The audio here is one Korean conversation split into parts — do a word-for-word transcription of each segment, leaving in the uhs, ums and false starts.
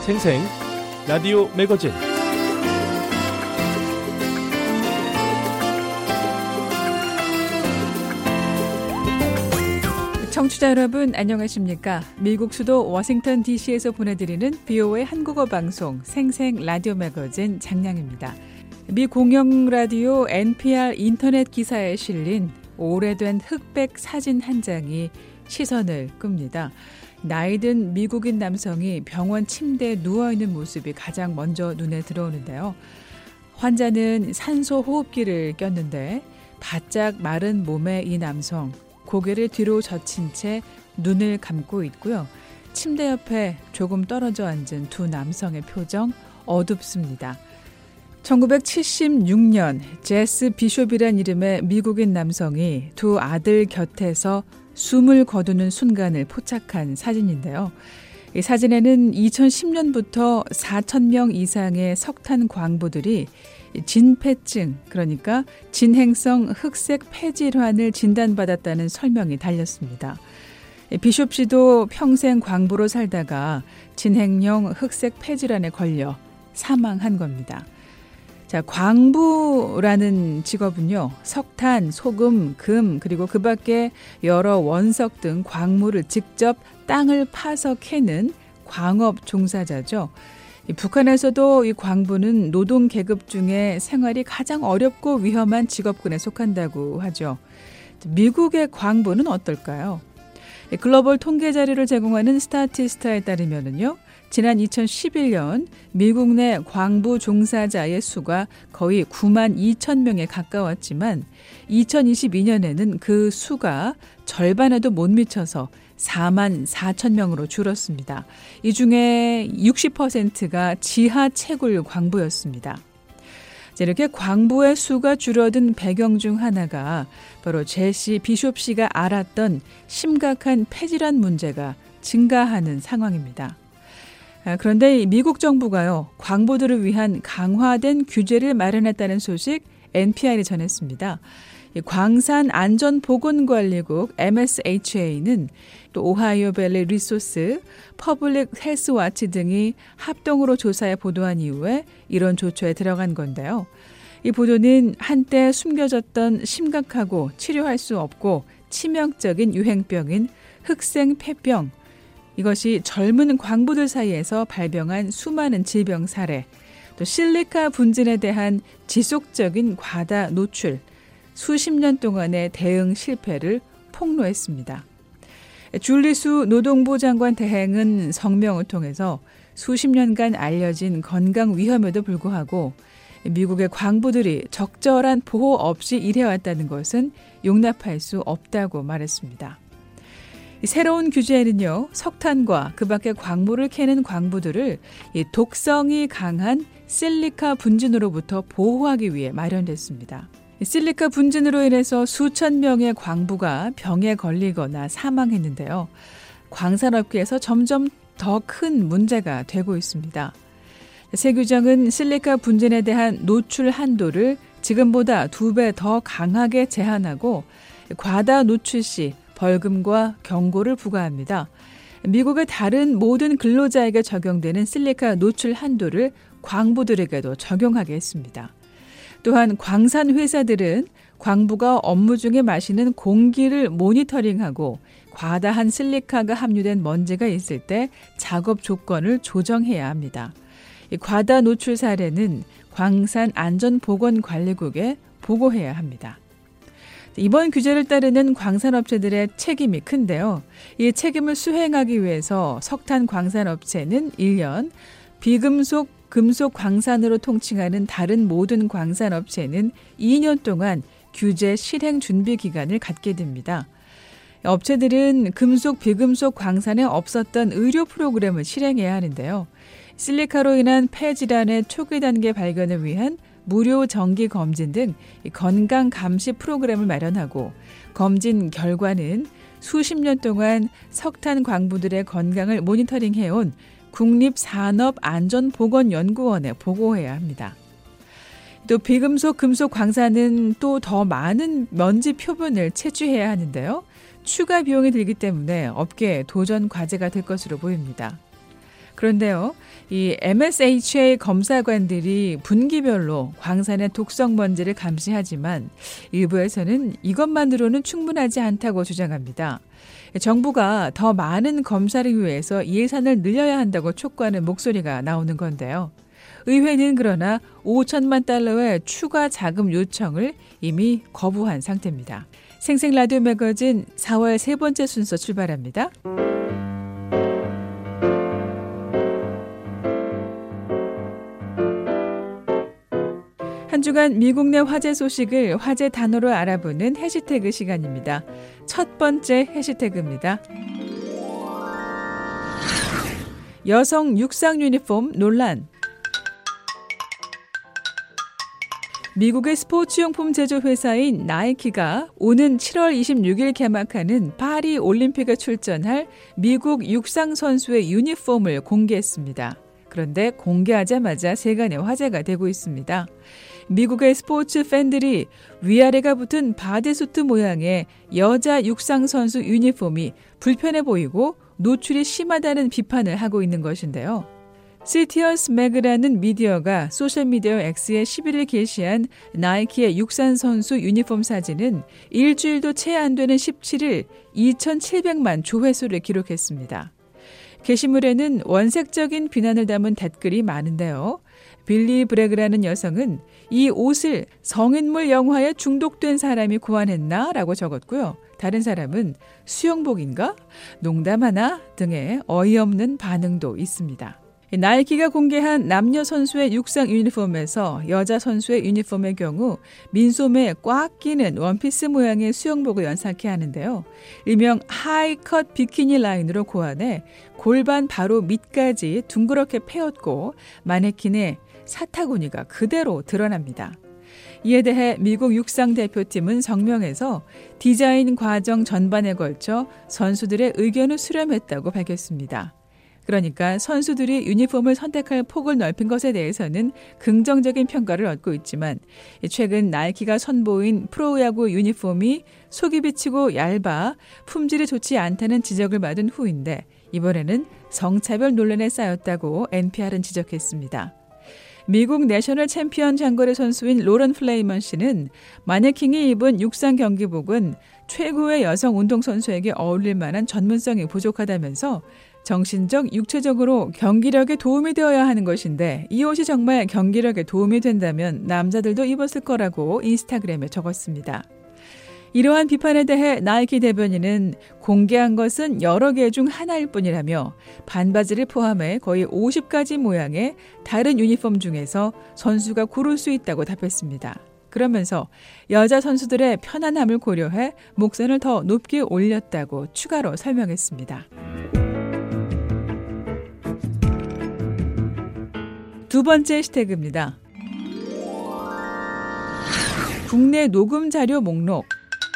생생 라디오 매거진. 청취자 여러분 안녕하십니까? 미국 수도 워싱턴 디씨에서 보내드리는 비오에이 한국어 방송 생생 라디오 매거진 장량입니다. 미 공영 라디오 엔피알 인터넷 기사에 실린 오래된 흑백 사진 한 장이 시선을 끕니다. 나이든 미국인 남성이 병원 침대에 누워있는 모습이 가장 먼저 눈에 들어오는데요. 환자는 산소 호흡기를 꼈는데 바짝 마른 몸의 이 남성, 고개를 뒤로 젖힌 채 눈을 감고 있고요. 침대 옆에 조금 떨어져 앉은 두 남성의 표정 어둡습니다. 천구백칠십육 년 제스 비숍이란 이름의 미국인 남성이 두 아들 곁에서 숨을 거두는 순간을 포착한 사진인데요. 이 사진에는 이천십 년부터 사천 명 이상의 석탄 광부들이 진폐증, 그러니까 진행성 흑색 폐질환을 진단받았다는 설명이 달렸습니다. 비숍 씨도 평생 광부로 살다가 진행형 흑색 폐질환에 걸려 사망한 겁니다. 자, 광부라는 직업은요, 석탄, 소금, 금, 그리고 그 밖에 여러 원석 등 광물을 직접 땅을 파서 캐는 광업 종사자죠. 이 북한에서도 이 광부는 노동 계급 중에 생활이 가장 어렵고 위험한 직업군에 속한다고 하죠. 미국의 광부는 어떨까요? 글로벌 통계 자료를 제공하는 스타티스타에 따르면은요, 지난 이천십일 년 미국 내 광부 종사자의 수가 거의 구만 이천 명에 가까웠지만 이천이십이 년에는 그 수가 절반에도 못 미쳐서 사만 사천 명으로 줄었습니다. 이 중에 육십 퍼센트가 지하 채굴 광부였습니다. 이렇게 광부의 수가 줄어든 배경 중 하나가 바로 제시 비숍 씨가 앓았던 심각한 폐질환 문제가 증가하는 상황입니다. 그런데 미국 정부가요, 광부들을 위한 강화된 규제를 마련했다는 소식 엔피알이 전했습니다. 광산안전보건관리국 엠에스에이치에이는 또 오하이오밸리 리소스, 퍼블릭 헬스와치 등이 합동으로 조사해 보도한 이후에 이런 조처에 들어간 건데요. 이 보도는 한때 숨겨졌던 심각하고 치료할 수 없고 치명적인 유행병인 흑생폐병, 이것이 젊은 광부들 사이에서 발병한 수많은 질병 사례, 또 실리카 분진에 대한 지속적인 과다 노출, 수십 년 동안의 대응 실패를 폭로했습니다. 줄리수 노동부 장관 대행은 성명을 통해서 수십 년간 알려진 건강 위험에도 불구하고 미국의 광부들이 적절한 보호 없이 일해왔다는 것은 용납할 수 없다고 말했습니다. 새로운 규제에는요, 석탄과 그 밖에 광물을 캐는 광부들을 독성이 강한 실리카 분진으로부터 보호하기 위해 마련됐습니다. 실리카 분진으로 인해서 수천 명의 광부가 병에 걸리거나 사망했는데요. 광산업계에서 점점 더 큰 문제가 되고 있습니다. 새 규정은 실리카 분진에 대한 노출 한도를 지금보다 두 배 더 강하게 제한하고 과다 노출 시 벌금과 경고를 부과합니다. 미국의 다른 모든 근로자에게 적용되는 실리카 노출 한도를 광부들에게도 적용하게 했습니다. 또한 광산 회사들은 광부가 업무 중에 마시는 공기를 모니터링하고 과다한 실리카가 함유된 먼지가 있을 때 작업 조건을 조정해야 합니다. 이 과다 노출 사례는 광산안전보건관리국에 보고해야 합니다. 이번 규제를 따르는 광산업체들의 책임이 큰데요. 이 책임을 수행하기 위해서 석탄 광산업체는 일 년, 비금속, 금속 광산으로 통칭하는 다른 모든 광산업체는 이 년 동안 규제 실행 준비 기간을 갖게 됩니다. 업체들은 금속, 비금속 광산에 없었던 의료 프로그램을 실행해야 하는데요. 실리카로 인한 폐질환의 초기 단계 발견을 위한 무료 정기 검진 등 건강 감시 프로그램을 마련하고 검진 결과는 수십 년 동안 석탄 광부들의 건강을 모니터링해온 국립산업안전보건연구원에 보고해야 합니다. 또 비금속, 금속 광산은 또 더 많은 먼지 표본을 채취해야 하는데요. 추가 비용이 들기 때문에 업계의 도전 과제가 될 것으로 보입니다. 그런데요, 이 엠에스에이치에이 검사관들이 분기별로 광산의 독성 먼지를 감시하지만 일부에서는 이것만으로는 충분하지 않다고 주장합니다. 정부가 더 많은 검사를 위해서 예산을 늘려야 한다고 촉구하는 목소리가 나오는 건데요. 의회는 그러나 오천만 달러의 추가 자금 요청을 이미 거부한 상태입니다. 생생 라디오 매거진 사월 세 번째 순서 출발합니다. 한 주간 미국 내 화제 소식을 화제 단어로 알아보는 해시태그 시간입니다. 첫 번째 해시태그입니다. 여성 육상 유니폼 논란. 미국의 스포츠용품 제조회사인 나이키가 오는 칠월 이십육일 개막하는 파리 올림픽에 출전할 미국 육상 선수의 유니폼을 공개했습니다. 그런데 공개하자마자 세간의 화제가 되고 있습니다. 미국의 스포츠 팬들이 위아래가 붙은 바디수트 모양의 여자 육상 선수 유니폼이 불편해 보이고 노출이 심하다는 비판을 하고 있는 것인데요. 시티어스 매그라는 미디어가 소셜미디어 X에 십일일 게시한 나이키의 육상 선수 유니폼 사진은 일주일도 채 안 되는 십칠일 이천칠백만 조회수를 기록했습니다. 게시물에는 원색적인 비난을 담은 댓글이 많은데요. 빌리 브래그라는 여성은 이 옷을 성인물 영화에 중독된 사람이 고안했나? 라고 적었고요. 다른 사람은 수영복인가? 농담하나? 등의 어이없는 반응도 있습니다. 나이키가 공개한 남녀 선수의 육상 유니폼에서 여자 선수의 유니폼의 경우 민소매에 꽉 끼는 원피스 모양의 수영복을 연상케 하는데요. 일명 하이컷 비키니 라인으로 고안해 골반 바로 밑까지 둥그렇게 패였고 마네킹의 사타구니가 그대로 드러납니다. 이에 대해 미국 육상 대표팀은 성명에서 디자인 과정 전반에 걸쳐 선수들의 의견을 수렴했다고 밝혔습니다. 그러니까 선수들이 유니폼을 선택할 폭을 넓힌 것에 대해서는 긍정적인 평가를 얻고 있지만 최근 나이키가 선보인 프로야구 유니폼이 속이 비치고 얇아 품질이 좋지 않다는 지적을 받은 후인데 이번에는 성차별 논란에 쌓였다고 엔피알은 지적했습니다. 미국 내셔널 챔피언 장거리 선수인 로런 플레이먼 씨는 마네킹이 입은 육상 경기복은 최고의 여성 운동선수에게 어울릴 만한 전문성이 부족하다면서 정신적, 육체적으로 경기력에 도움이 되어야 하는 것인데 이 옷이 정말 경기력에 도움이 된다면 남자들도 입었을 거라고 인스타그램에 적었습니다. 이러한 비판에 대해 나이키 대변인은 공개한 것은 여러 개 중 하나일 뿐이라며 반바지를 포함해 거의 오십 가지 모양의 다른 유니폼 중에서 선수가 고를 수 있다고 답했습니다. 그러면서 여자 선수들의 편안함을 고려해 목선을 더 높게 올렸다고 추가로 설명했습니다. 두 번째 해시태그입니다. 국내 녹음 자료 목록.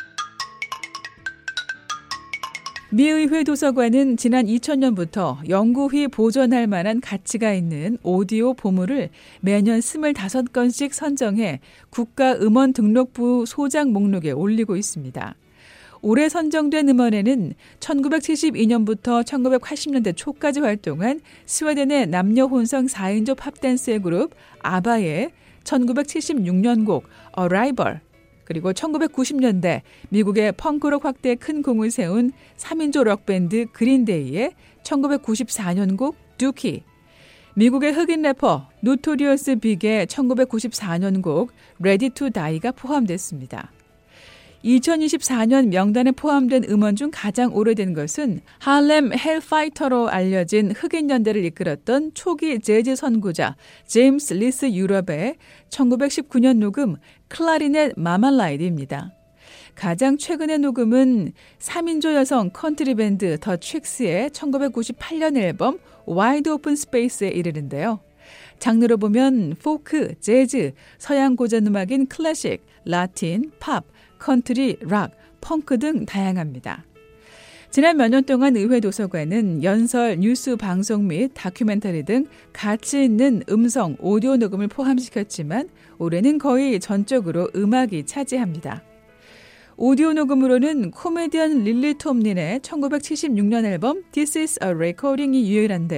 미 의회 도서관은 지난 이천 년부터 연구히 보존할 만한 가치가 있는 오디오 보물을 매년 스물다섯 건씩 선정해 국가음원등록부 소장 목록에 올리고 있습니다. 올해 선정된 음원에는 천구백칠십이 년부터 천구백팔십 년대 초까지 활동한 스웨덴의 남녀 혼성 사 인조 팝댄스의 그룹 아바의 천구백칠십육 년 곡 Arrival, 그리고 천구백구십 년대 미국의 펑크록 확대에 큰 공을 세운 삼 인조 록밴드 그린데이의 천구백구십사 년 곡 Dookie, 미국의 흑인 래퍼 노토리어스 빅의 천구백구십사 년 곡 Ready to Die가 포함됐습니다. 이천이십사 년 명단에 포함된 음원 중 가장 오래된 것은 할렘 헬파이터로 알려진 흑인 연대를 이끌었던 초기 재즈 선구자 제임스 리스 유럽의 천구백십구 년 녹음 클라리넷 마말라이드입니다. 가장 최근의 녹음은 삼 인조 여성 컨트리 밴드 더 칙스의 천구백구십팔 년 앨범 와이드 오픈 스페이스에 이르는데요. 장르로 보면 포크, 재즈, 서양 고전음악인 클래식, 라틴, 팝, 컨트리, 락, 펑크 등 다양합니다. 지난 몇 년 동안 의회 도서관은 연설, 뉴스 방송 및 다큐멘터리 등 가치 있는 음성, 오디오 녹음을 포함시켰지만 올해는 거의 전적으로 음악이 차지합니다. 오디오 녹음으로는 코미디언 릴리 톰린의 천구백칠십육 년 앨범 This is a Recording이 유일한데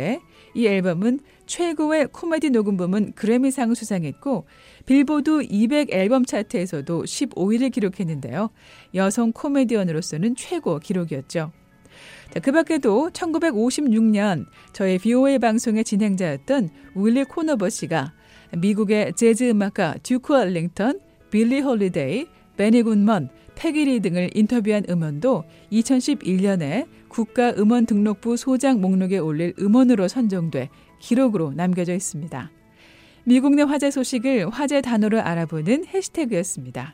이 앨범은 최고의 코미디 녹음 부문 그래미상을 수상했고 빌보드 이백 앨범 차트에서도 십오 위를 기록했는데요. 여성 코미디언으로서는 최고 기록이었죠. 자, 그 밖에도 천구백오십육 년 저희 비오에이 방송의 진행자였던 윌리 코너버 씨가 미국의 재즈 음악가 듀크 얼링턴, 빌리 홀리데이, 베니 굿먼, 패기리 등을 인터뷰한 음원도 이천십일 년에 국가음원등록부 소장 목록에 올릴 음원으로 선정돼 기록으로 남겨져 있습니다. 미국 내 화제 소식을 화제 단어로 알아보는 해시태그였습니다.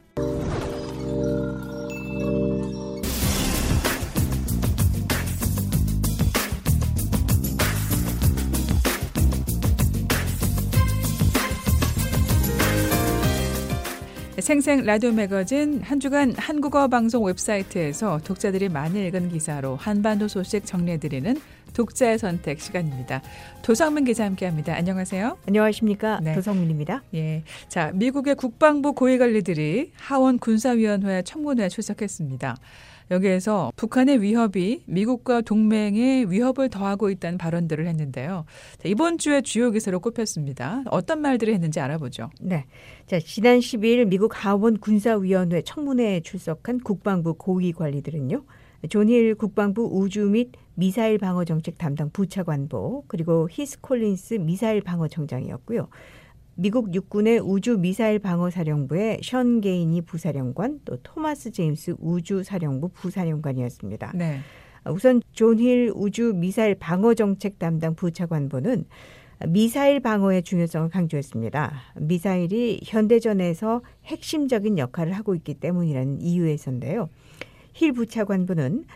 생생 라디오 매거진 한 주간 한국어 방송 웹사이트에서 독자들이 많이 읽은 기사로 한반도 소식 정리해드리는 독자의 선택 시간입니다. 도성민 기자 함께합니다. 안녕하세요. 안녕하십니까. 네. 도성민입니다. 예, 자 미국의 국방부 고위관리들이 하원 군사위원회 청문회에 출석했습니다. 여기에서 북한의 위협이 미국과 동맹에 위협을 더하고 있다는 발언들을 했는데요. 자, 이번 주에 주요 기사로 꼽혔습니다. 어떤 말들을 했는지 알아보죠. 네. 자, 지난 십이일 미국 하원 군사위원회 청문회에 출석한 국방부 고위 관리들은요. 존 힐 국방부 우주 및 미사일 방어 정책 담당 부차관보 그리고 히스 콜린스 미사일 방어 청장이었고요. 미국 육군의 우주 미사일 방어 사령부의 션 게이니 부사령관 또 토마스 제임스 우주 사령부 부사령관이었습니다. 네. 우선 존 힐 우주 미사일 방어 정책 담당 부차관보는 미사일 방어의 중요성을 강조했습니다. 미사일이 현대전에서 핵심적인 역할을 하고 있기 때문이라는 이유에서인데요. 힐 부차관보는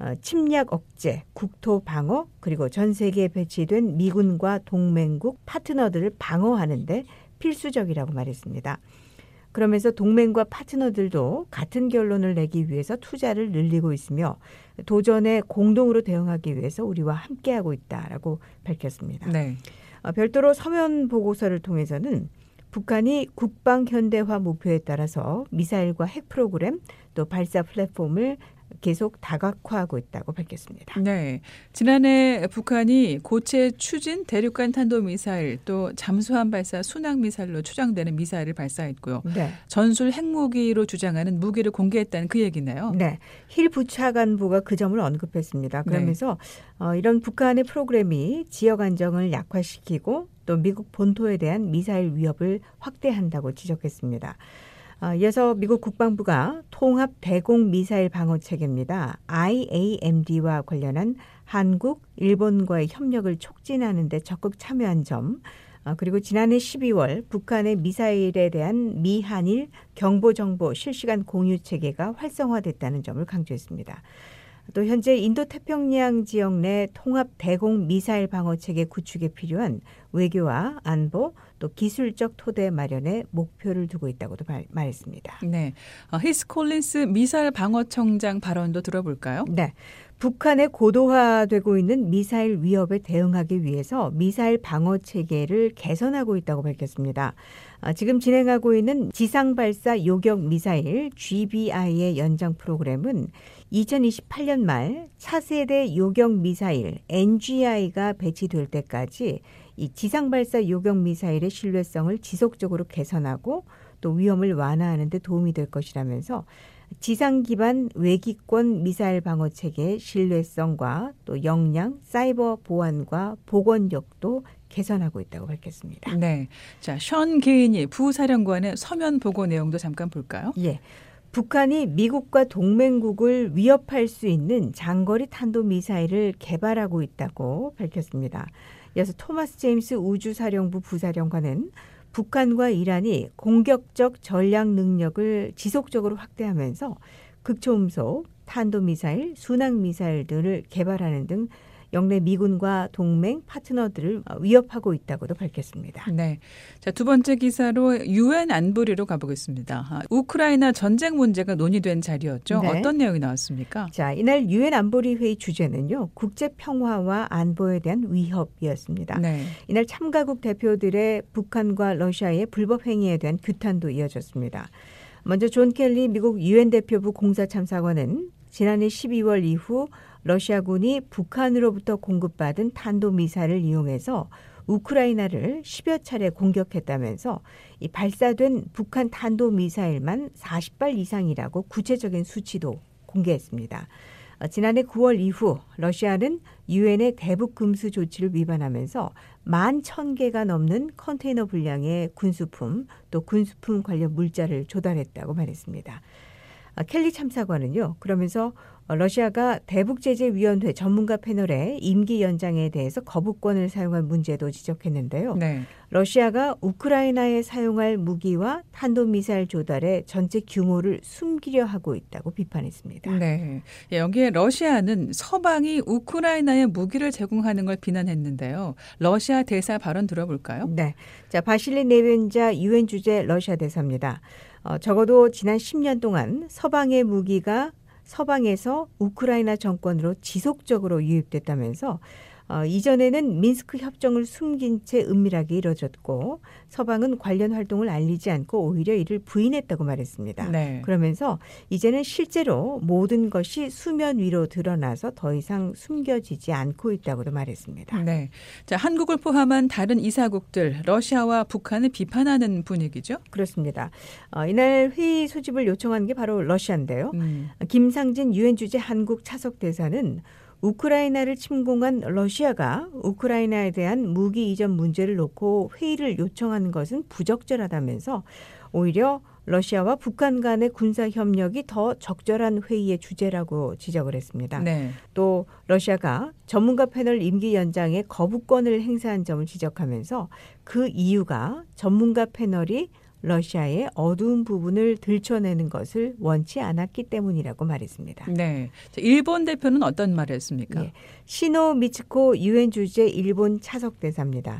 침략 억제, 국토 방어 그리고 전 세계에 배치된 미군과 동맹국 파트너들을 방어하는 데 필수적이라고 말했습니다. 그러면서 동맹과 파트너들도 같은 결론을 내기 위해서 투자를 늘리고 있으며 도전에 공동으로 대응하기 위해서 우리와 함께하고 있다라고 밝혔습니다. 네. 별도로 서면 보고서를 통해서는 북한이 국방 현대화 목표에 따라서 미사일과 핵 프로그램 또 발사 플랫폼을 계속 다각화하고 있다고 밝혔습니다. 네, 지난해 북한이 고체 추진 대륙간 탄도미사일 또 잠수함 발사 순항미사일로 추정되는 미사일을 발사했고요. 네. 전술 핵무기로 주장하는 무기를 공개했다는 그 얘기네요. 네, 힐 부차관보가 그 점을 언급했습니다. 그러면서 네. 어, 이런 북한의 프로그램이 지역 안정을 약화시키고 또 미국 본토에 대한 미사일 위협을 확대한다고 지적했습니다. 이어서 미국 국방부가 통합 대공 미사일 방어 체계입니다. 아이에이엠디와 관련한 한국, 일본과의 협력을 촉진하는 데 적극 참여한 점, 그리고 지난해 십이월 북한의 미사일에 대한 미한일 경보정보 실시간 공유 체계가 활성화됐다는 점을 강조했습니다. 또 현재 인도태평양 지역 내 통합 대공 미사일 방어 체계 구축에 필요한 외교와 안보 또 기술적 토대 마련에 목표를 두고 있다고도 말, 말했습니다. 네, 어, 히스 콜린스 미사일 방어청장 발언도 들어볼까요? 네. 북한의 고도화되고 있는 미사일 위협에 대응하기 위해서 미사일 방어 체계를 개선하고 있다고 밝혔습니다. 지금 진행하고 있는 지상발사 요격 미사일 지비아이의 연장 프로그램은 이천이십팔 년 말 차세대 요격 미사일 엔지아이가 배치될 때까지 이 지상발사 요격 미사일의 신뢰성을 지속적으로 개선하고 또 위험을 완화하는 데 도움이 될 것이라면서 지상 기반 외기권 미사일 방어 체계의 신뢰성과 또 역량, 사이버 보안과 복원력도 개선하고 있다고 밝혔습니다. 네, 자, 션 게이니 부사령관의 서면 보고 내용도 잠깐 볼까요? 예. 북한이 미국과 동맹국을 위협할 수 있는 장거리 탄도미사일을 개발하고 있다고 밝혔습니다. 이어서 토마스 제임스 우주사령부 부사령관은 북한과 이란이 공격적 전략 능력을 지속적으로 확대하면서 극초음속, 탄도미사일, 순항미사일 등을 개발하는 등 영내 미군과 동맹 파트너들을 위협하고 있다고도 밝혔습니다. 네, 자, 두 번째 기사로 유엔 안보리로 가보겠습니다. 우크라이나 전쟁 문제가 논의된 자리였죠. 네. 어떤 내용이 나왔습니까? 자, 이날 유엔 안보리 회의 주제는요. 국제 평화와 안보에 대한 위협이었습니다. 네. 이날 참가국 대표들의 북한과 러시아의 불법 행위에 대한 규탄도 이어졌습니다. 먼저 존 켈리 미국 유엔 대표부 공사참사관은 지난해 십이월 이후 러시아군이 북한으로부터 공급받은 탄도미사일을 이용해서 우크라이나를 십여 차례 공격했다면서 이 발사된 북한 탄도미사일만 사십 발 이상이라고 구체적인 수치도 공개했습니다. 지난해 구월 이후 러시아는 유엔의 대북 금수 조치를 위반하면서 만 천 개가 넘는 컨테이너 분량의 군수품 또 군수품 관련 물자를 조달했다고 말했습니다. 켈리 참사관은요. 그러면서 러시아가 대북제재위원회 전문가 패널의 임기 연장에 대해서 거부권을 사용한 문제도 지적했는데요. 네. 러시아가 우크라이나에 사용할 무기와 탄도미사일 조달의 전체 규모를 숨기려 하고 있다고 비판했습니다. 네. 여기에 러시아는 서방이 우크라이나에 무기를 제공하는 걸 비난했는데요. 러시아 대사 발언 들어볼까요? 네. 자, 바실리 네벤자 유엔 주재 러시아 대사입니다. 어, 적어도 지난 십 년 동안 서방의 무기가 서방에서 우크라이나 정권으로 지속적으로 유입됐다면서 어, 이전에는 민스크 협정을 숨긴 채 은밀하게 이뤄졌고 서방은 관련 활동을 알리지 않고 오히려 이를 부인했다고 말했습니다. 네. 그러면서 이제는 실제로 모든 것이 수면 위로 드러나서 더 이상 숨겨지지 않고 있다고도 말했습니다. 네. 자, 한국을 포함한 다른 이사국들 러시아와 북한을 비판하는 분위기죠? 그렇습니다. 어, 이날 회의 소집을 요청한 게 바로 러시아인데요. 음. 김상진 유엔 주재 한국 차석 대사는 우크라이나를 침공한 러시아가 우크라이나에 대한 무기 이전 문제를 놓고 회의를 요청하는 것은 부적절하다면서 오히려 러시아와 북한 간의 군사 협력이 더 적절한 회의의 주제라고 지적을 했습니다. 네. 또 러시아가 전문가 패널 임기 연장에 거부권을 행사한 점을 지적하면서 그 이유가 전문가 패널이 러시아의 어두운 부분을 들춰내는 것을 원치 않았기 때문이라고 말했습니다. 네, 일본 대표는 어떤 말을 했습니까? 네. 시노 미츠코 유엔 주재 일본 차석 대사입니다.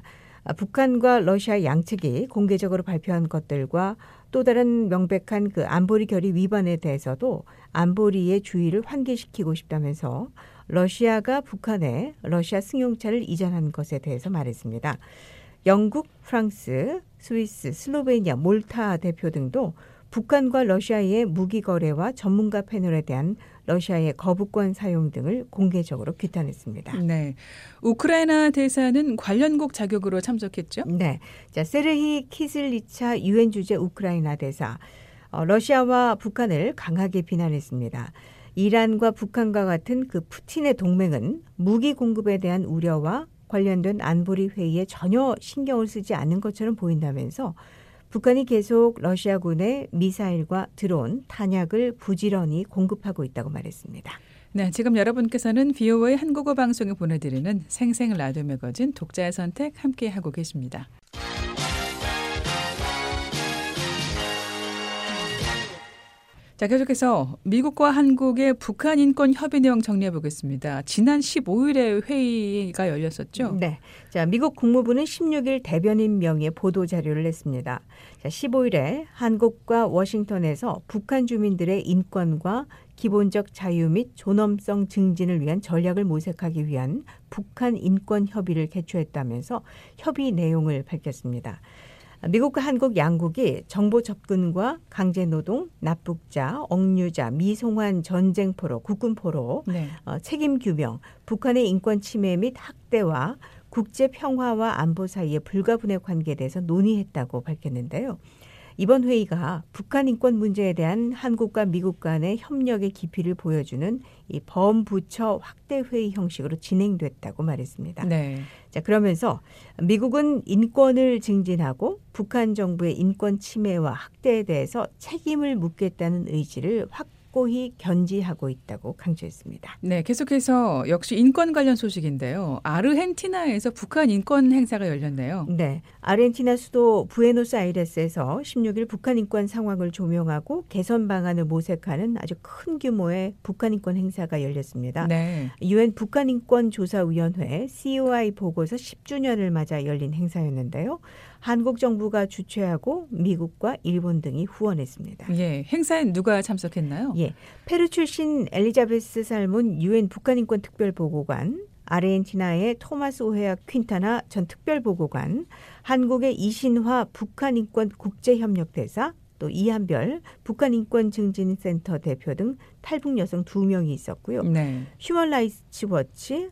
북한과 러시아 양측이 공개적으로 발표한 것들과 또 다른 명백한 그 안보리 결의 위반에 대해서도 안보리의 주의를 환기시키고 싶다면서 러시아가 북한에 러시아 승용차를 이전한 것에 대해서 말했습니다. 영국, 프랑스, 스위스, 슬로베니아, 몰타 대표 등도 북한과 러시아의 무기 거래와 전문가 패널에 대한 러시아의 거부권 사용 등을 공개적으로 규탄했습니다. 네, 우크라이나 대사는 관련국 자격으로 참석했죠? 네, 자 세르히 키슬리차 유엔 주재 우크라이나 대사, 어, 러시아와 북한을 강하게 비난했습니다. 이란과 북한과 같은 그 푸틴의 동맹은 무기 공급에 대한 우려와 관련된 안보리 회의에 전혀 신경을 쓰지 않는 것처럼 보인다면서 북한이 계속 러시아군의 미사일과 드론, 탄약을 부지런히 공급하고 있다고 말했습니다. 네, 지금 여러분께서는 비오에이 한국어 방송에 보내드리는 생생 라디오 매거진 독자의 선택 함께하고 계십니다. 자, 계속해서 미국과 한국의 북한 인권 협의 내용 정리해 보겠습니다. 지난 십오 일에 회의가 열렸었죠? 네. 자, 미국 국무부는 십육 일 대변인 명의의 보도 자료를 냈습니다. 자, 십오 일에 한국과 워싱턴에서 북한 주민들의 인권과 기본적 자유 및 존엄성 증진을 위한 전략을 모색하기 위한 북한 인권 협의를 개최했다면서 협의 내용을 밝혔습니다. 미국과 한국 양국이 정보 접근과 강제노동, 납북자, 억류자, 미송환 전쟁포로, 국군포로, 네. 어, 책임 규명, 북한의 인권 침해 및 학대와 국제 평화와 안보 사이의 불가분의 관계에 대해서 논의했다고 밝혔는데요. 이번 회의가 북한 인권 문제에 대한 한국과 미국 간의 협력의 깊이를 보여주는 이 범부처 확대 회의 형식으로 진행됐다고 말했습니다. 네. 자, 그러면서 미국은 인권을 증진하고 북한 정부의 인권 침해와 학대에 대해서 책임을 묻겠다는 의지를 확고히 견지하고 있다고 강조했습니다. 네, 계속해서 역시 인권 관련 소식인데요. 아르헨티나에서 북한 인권 행사가 열렸네요. 네, 아르헨티나 수도 부에노스아이레스에서 십육 일 북한 인권 상황을 조명하고 개선 방안을 모색하는 아주 큰 규모의 북한 인권 행사가 열렸습니다. 네. 유엔 북한 인권 조사위원회 씨오아이 보고서 십 주년을 맞아 열린 행사였는데요. 한국 정부가 주최하고 미국과 일본 등이 후원했습니다. 예, 행사에 누가 참석했나요? 예, 페루 출신 엘리자베스 살문 유엔 북한인권 특별보고관, 아르헨티나의 토마스 오헤아 퀸타나 전 특별보고관, 한국의 이신화 북한인권 국제협력대사, 또 또 이한별 북한인권증진센터 대표 등 탈북 여성 두 명이 있었고요. 네. 휴먼라이츠 워치,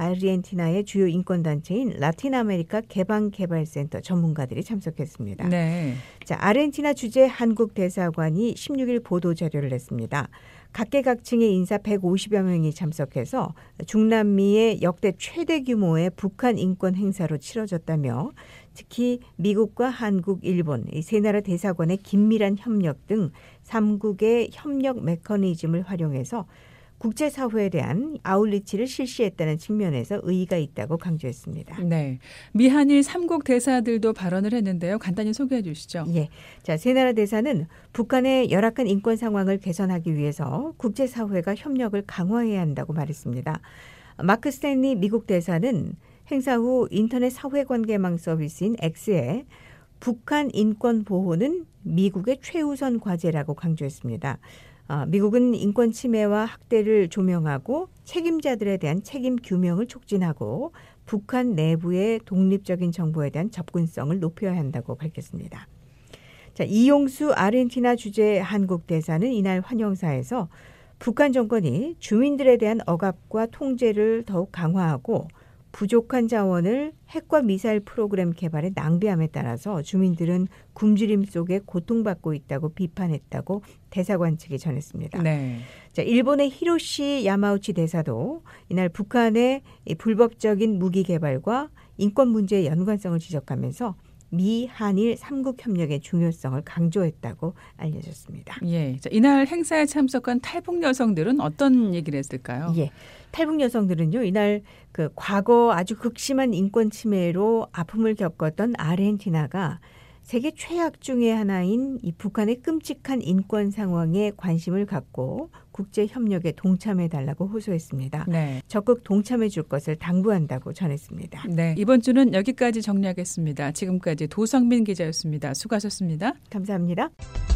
아르헨티나의 주요 인권단체인 라틴 아메리카 개방개발센터 전문가들이 참석했습니다. 네. 자, 아르헨티나 주재 한국 대사관이 십육 일 보도자료를 냈습니다. 각계각층의 인사 백오십여 명이 참석해서 중남미의 역대 최대 규모의 북한 인권 행사로 치러졌다며 특히 미국과 한국, 일본 이 세 나라 대사관의 긴밀한 협력 등 삼국의 협력 메커니즘을 활용해서 국제사회에 대한 아웃리치를 실시했다는 측면에서 의의가 있다고 강조했습니다. 네, 미한일 삼국 대사들도 발언을 했는데요. 간단히 소개해 주시죠. 예, 자, 세 나라 대사는 북한의 열악한 인권 상황을 개선하기 위해서 국제사회가 협력을 강화해야 한다고 말했습니다. 마크 스탠리 미국 대사는 행사 후 인터넷 사회관계망 서비스인 X에 북한 인권 보호는 미국의 최우선 과제라고 강조했습니다. 어, 미국은 인권 침해와 학대를 조명하고 책임자들에 대한 책임 규명을 촉진하고 북한 내부의 독립적인 정보에 대한 접근성을 높여야 한다고 밝혔습니다. 자, 이용수 아르헨티나 주재 한국 대사는 이날 환영사에서 북한 정권이 주민들에 대한 억압과 통제를 더욱 강화하고 부족한 자원을 핵과 미사일 프로그램 개발에 낭비함에 따라서 주민들은 굶주림 속에 고통받고 있다고 비판했다고 대사관 측이 전했습니다. 네. 자, 일본의 히로시 야마우치 대사도 이날 북한의 불법적인 무기 개발과 인권 문제의 연관성을 지적하면서 미, 한일 삼국 협력의 중요성을 강조했다고 알려졌습니다. 예, 자, 이날 행사에 참석한 탈북 여성들은 어떤 얘기를 했을까요? 예, 탈북 여성들은요, 이날 그 과거 아주 극심한 인권 침해로 아픔을 겪었던 아르헨티나가 세계 최악 중의 하나인 이 북한의 끔찍한 인권 상황에 관심을 갖고 국제 협력에 동참해 달라고 호소했습니다. 네. 적극 동참해 줄 것을 당부한다고 전했습니다. 네, 이번 주는 여기까지 정리하겠습니다. 지금까지 도성민 기자였습니다. 수고하셨습니다. 감사합니다.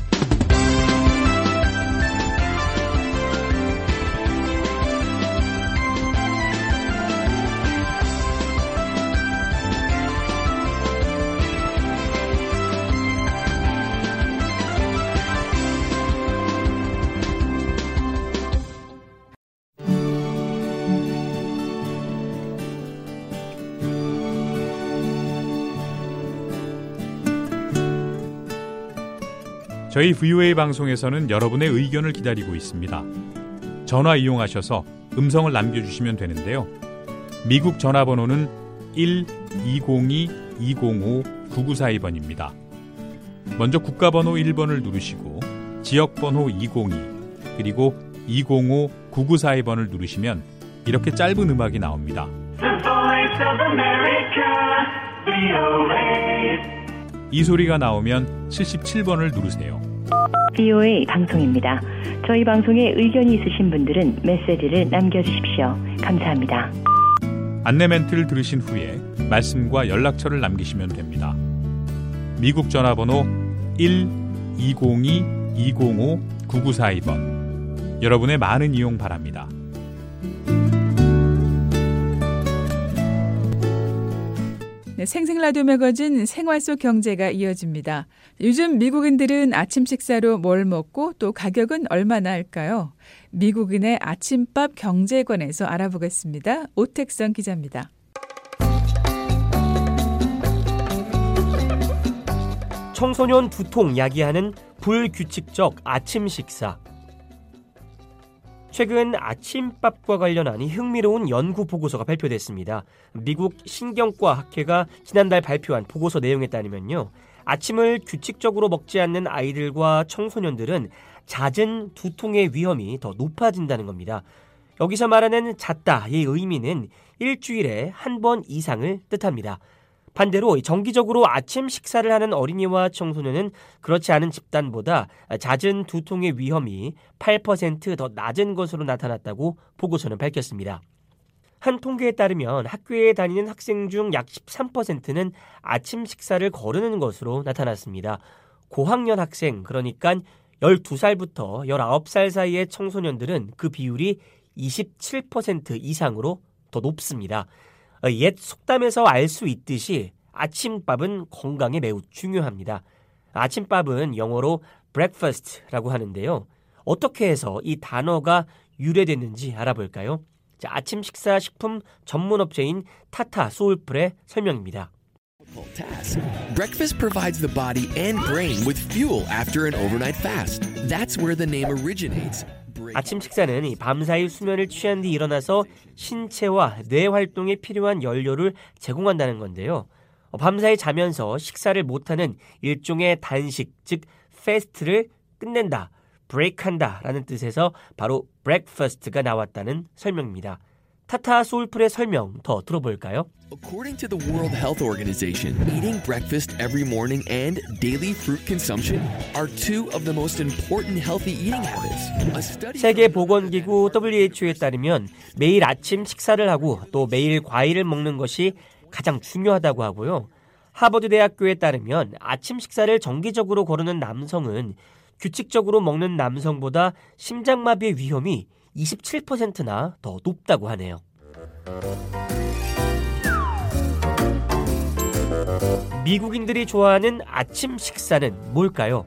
저희 브이오에이 방송에서는 여러분의 의견을 기다리고 있습니다. 전화 이용하셔서 음성을 남겨주시면 되는데요. 미국 전화번호는 일 이공이 이공오 구구사이 번입니다. 먼저 국가번호 일 번을 누르시고 지역번호 이공이 그리고 이공오 구구사이 번을 누르시면 이렇게 짧은 음악이 나옵니다. 이 소리가 나오면 칠십칠 번을 누르세요. 브이오에이 방송입니다. 저희 방송에 의견이 있으신 분들은 메시지를 남겨주십시오. 감사합니다. 안내 멘트를 들으신 후에 말씀과 연락처를 남기시면 됩니다. 미국 전화번호 일 이공이 이공오 구구사이 번. 여러분의 많은 이용 바랍니다. 네, 생생라디오 매거진 생활 속 경제가 이어집니다. 요즘 미국인들은 아침 식사로 뭘 먹고 또 가격은 얼마나 할까요? 미국인의 아침밥 경제에 관해서 알아보겠습니다. 오택성 기자입니다. 청소년 두통 야기하는 불규칙적 아침 식사. 최근 아침밥과 관련한 흥미로운 연구 보고서가 발표됐습니다. 미국 신경과 학회가 지난달 발표한 보고서 내용에 따르면요. 아침을 규칙적으로 먹지 않는 아이들과 청소년들은 잦은 두통의 위험이 더 높아진다는 겁니다. 여기서 말하는 잦다의 의미는 일주일에 한 번 이상을 뜻합니다. 반대로 정기적으로 아침 식사를 하는 어린이와 청소년은 그렇지 않은 집단보다 잦은 두통의 위험이 팔 퍼센트 더 낮은 것으로 나타났다고 보고서는 밝혔습니다. 한 통계에 따르면 학교에 다니는 학생 중 약 십삼 퍼센트는 아침 식사를 거르는 것으로 나타났습니다. 고학년 학생, 그러니까 열두 살부터 열아홉 살 사이의 청소년들은 그 비율이 이십칠 퍼센트 이상으로 더 높습니다. 옛 속담에서 알 수 있듯이 아침밥은 건강에 매우 중요합니다. 아침밥은 영어로 breakfast라고 하는데요. 어떻게 해서 이 단어가 유래됐는지 알아볼까요? 자, 아침 식사 식품 전문 업체인 타타 소울풀의 설명입니다. Task. Breakfast provides the body and brain with fuel after an overnight fast. That's where the name originates. 아침 식사는 이 밤사이 수면을 취한 뒤 일어나서 신체와 뇌 활동에 필요한 연료를 제공한다는 건데요. 밤사이 자면서 식사를 못하는 일종의 단식, 즉 패스트를 끝낸다, 브레이크한다 라는 뜻에서 바로 breakfast가 나왔다는 설명입니다. 타타 소울풀의 설명 더 들어볼까요? According to the World Health Organization, eating breakfast every morning and daily fruit consumption are two of the most important healthy eating habits. A study 세계보건기구 더블유에이치오에 따르면 매일 아침 식사를 하고 또 매일 과일을 먹는 것이 가장 중요하다고 하고요. 하버드 대학교에 따르면 아침 식사를 정기적으로 거르는 남성은 규칙적으로 먹는 남성보다 심장마비의 위험이 이십칠 퍼센트나 더 높다고 하네요. 미국인들이 좋아하는 아침 식사는 뭘까요?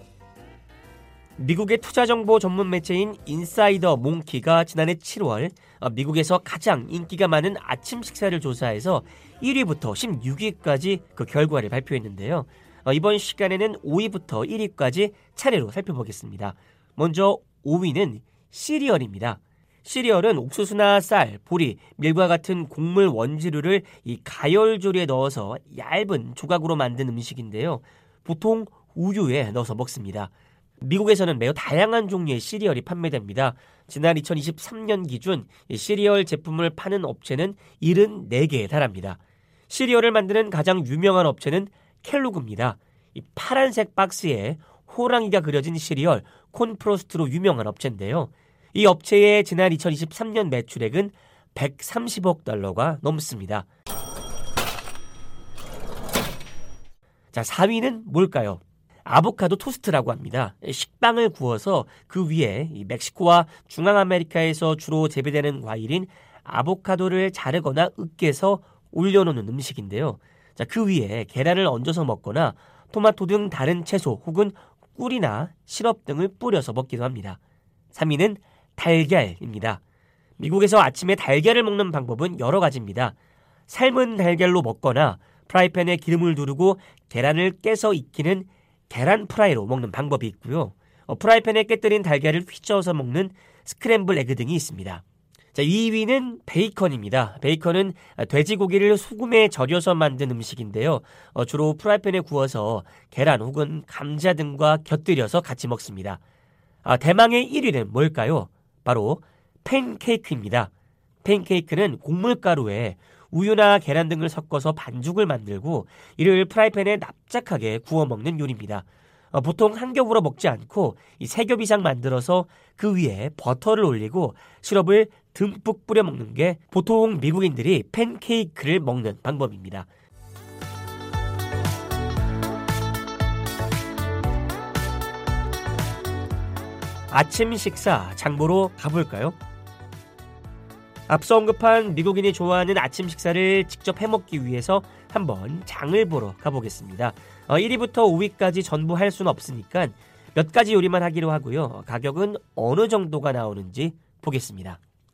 미국의 투자정보 전문 매체인 인사이더 몽키가 지난해 칠월 미국에서 가장 인기가 많은 아침 식사를 조사해서 일 위부터 십육 위까지 그 결과를 발표했는데요. 이번 시간에는 오 위부터 일 위까지 차례로 살펴보겠습니다. 먼저 오 위는 시리얼입니다. 시리얼은 옥수수나 쌀, 보리, 밀과 같은 곡물 원재료를 이 가열조리에 넣어서 얇은 조각으로 만든 음식인데요. 보통 우유에 넣어서 먹습니다. 미국에서는 매우 다양한 종류의 시리얼이 판매됩니다. 지난 이천이십삼 년 기준 시리얼 제품을 파는 업체는 칠십사 개에 달합니다. 시리얼을 만드는 가장 유명한 업체는 켈로그입니다. 이 파란색 박스에 호랑이가 그려진 시리얼 콘프로스트로 유명한 업체인데요. 이 업체의 지난 이천이십삼 년 매출액은 백삼십억 달러가 넘습니다. 자, 사 위는 뭘까요? 아보카도 토스트라고 합니다. 식빵을 구워서 그 위에 이 멕시코와 중앙아메리카에서 주로 재배되는 과일인 아보카도를 자르거나 으깨서 올려놓는 음식인데요. 자, 그 위에 계란을 얹어서 먹거나 토마토 등 다른 채소 혹은 꿀이나 시럽 등을 뿌려서 먹기도 합니다. 삼 위는 달걀입니다. 미국에서 아침에 달걀을 먹는 방법은 여러 가지입니다. 삶은 달걀로 먹거나 프라이팬에 기름을 두르고 계란을 깨서 익히는 계란 프라이로 먹는 방법이 있고요. 어, 프라이팬에 깨뜨린 달걀을 휘저어서 먹는 스크램블 에그 등이 있습니다. 자, 이 위는 베이컨입니다. 베이컨은 돼지고기를 소금에 절여서 만든 음식인데요. 어, 주로 프라이팬에 구워서 계란 혹은 감자 등과 곁들여서 같이 먹습니다. 아, 대망의 일 위는 뭘까요? 바로 팬케이크입니다. 팬케이크는 곡물가루에 우유나 계란 등을 섞어서 반죽을 만들고 이를 프라이팬에 납작하게 구워 먹는 요리입니다. 어, 보통 한 겹으로 먹지 않고 이 세 겹 이상 만들어서 그 위에 버터를 올리고 시럽을 듬뿍 뿌려 먹는 게 보통 미국인들이 팬케이크를 먹는 방법입니다. 아침 식사 장보러 가볼까요? 앞서 언급한 미국인이 좋아하는 아침 식사를 직접 해먹기 위해서 한번 장을 보러 가보겠습니다. 어, 일 위부터 오 위까지 전부 할 수는 없으니까 몇 가지 요리만 하기로 하고요. 가격은 어느 정도가 나오는지 보겠습니다.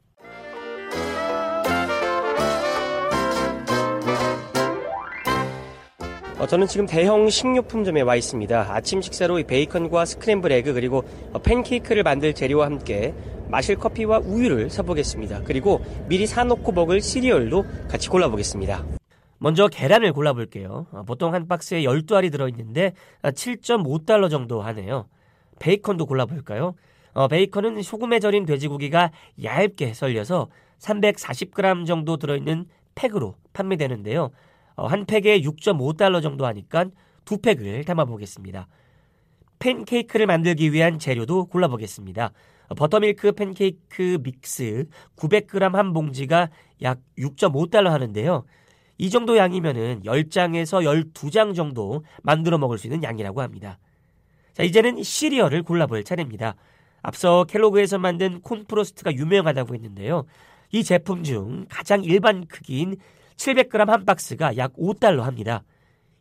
어, 저는 지금 대형 식료품점에 와 있습니다. 아침 식사로 베이컨과 스크램블 에그 그리고 팬케이크를 만들 재료와 함께 마실 커피와 우유를 사보겠습니다. 그리고 미리 사놓고 먹을 시리얼도 같이 골라보겠습니다. 먼저 계란을 골라볼게요. 보통 한 박스에 열두 알이 들어있는데 칠 점 오 달러 정도 하네요. 베이컨도 골라볼까요? 어, 베이컨은 소금에 절인 돼지고기가 얇게 썰려서 삼백사십 그램 정도 들어있는 팩으로 판매되는데요. 어, 한 팩에 육 점 오 달러 정도 하니까 두 팩을 담아보겠습니다. 팬케이크를 만들기 위한 재료도 골라보겠습니다. 어, 버터밀크 팬케이크 믹스 구백 그램 한 봉지가 약 육 점 오 달러 하는데요. 이 정도 양이면은 십 장에서 십이 장 정도 만들어 먹을 수 있는 양이라고 합니다. 자, 이제는 시리얼을 골라볼 차례입니다. 앞서 켈로그에서 만든 콘프로스트가 유명하다고 했는데요. 이 제품 중 가장 일반 크기인 칠백 그램 한 박스가 약 오 달러 합니다.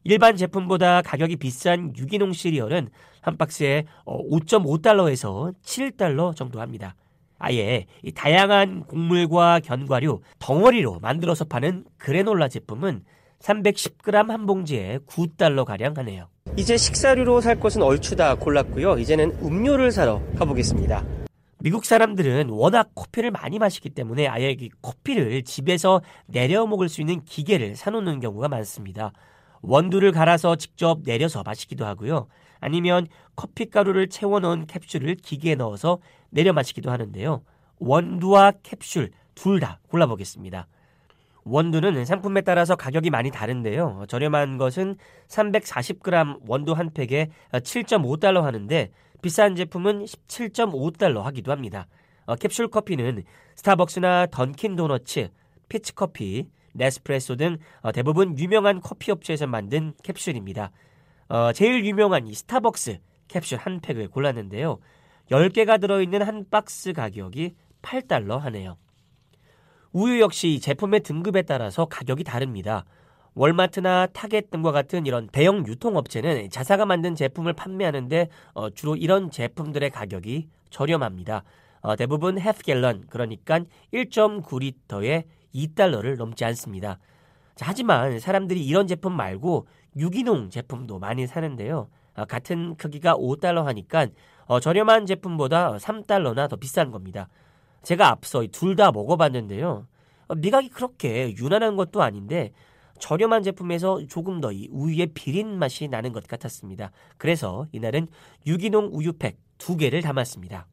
일반 제품보다 가격이 비싼 유기농 시리얼은 한 박스에 오 점 오 달러에서 칠 달러 정도 합니다. 아예 이 다양한 곡물과 견과류 덩어리로 만들어서 파는 그래놀라 제품은 삼백십 그램 한 봉지에 구 달러가량 하네요. 이제 식사류로 살 것은 얼추 다 골랐고요. 이제는 음료를 사러 가보겠습니다. 미국 사람들은 워낙 커피를 많이 마시기 때문에 아예 이 커피를 집에서 내려 먹을 수 있는 기계를 사놓는 경우가 많습니다. 원두를 갈아서 직접 내려서 마시기도 하고요. 아니면 커피가루를 채워놓은 캡슐을 기계에 넣어서 내려 마시기도 하는데요. 원두와 캡슐 둘 다 골라보겠습니다. 원두는 상품에 따라서 가격이 많이 다른데요. 저렴한 것은 삼백사십 그램 원두 한 팩에 칠 점 오 달러 하는데 비싼 제품은 십칠 점 오 달러 하기도 합니다. 어, 캡슐 커피는 스타벅스나 던킨 도너츠, 피치커피, 네스프레소 등 어, 대부분 유명한 커피 업체에서 만든 캡슐입니다. 어, 제일 유명한 이 스타벅스 캡슐 한 팩을 골랐는데요. 열 개가 들어있는 한 박스 가격이 팔 달러 하네요. 우유 역시 제품의 등급에 따라서 가격이 다릅니다. 월마트나 타겟 등과 같은 이런 대형 유통업체는 자사가 만든 제품을 판매하는데 어, 주로 이런 제품들의 가격이 저렴합니다. 어, 대부분 half 갤런, 그러니까 일 점 구 리터에 이 달러를 넘지 않습니다. 자, 하지만 사람들이 이런 제품 말고 유기농 제품도 많이 사는데요. 어, 같은 크기가 오 달러 하니까 어, 저렴한 제품보다 삼 달러나 더 비싼 겁니다. 제가 앞서 둘 다 먹어봤는데요. 어, 미각이 그렇게 유난한 것도 아닌데 저렴한 제품에서 조금 더 이 우유의 비린 맛이 나는 것 같았습니다. 그래서 이날은 유기농 우유팩 두 개를 담았습니다.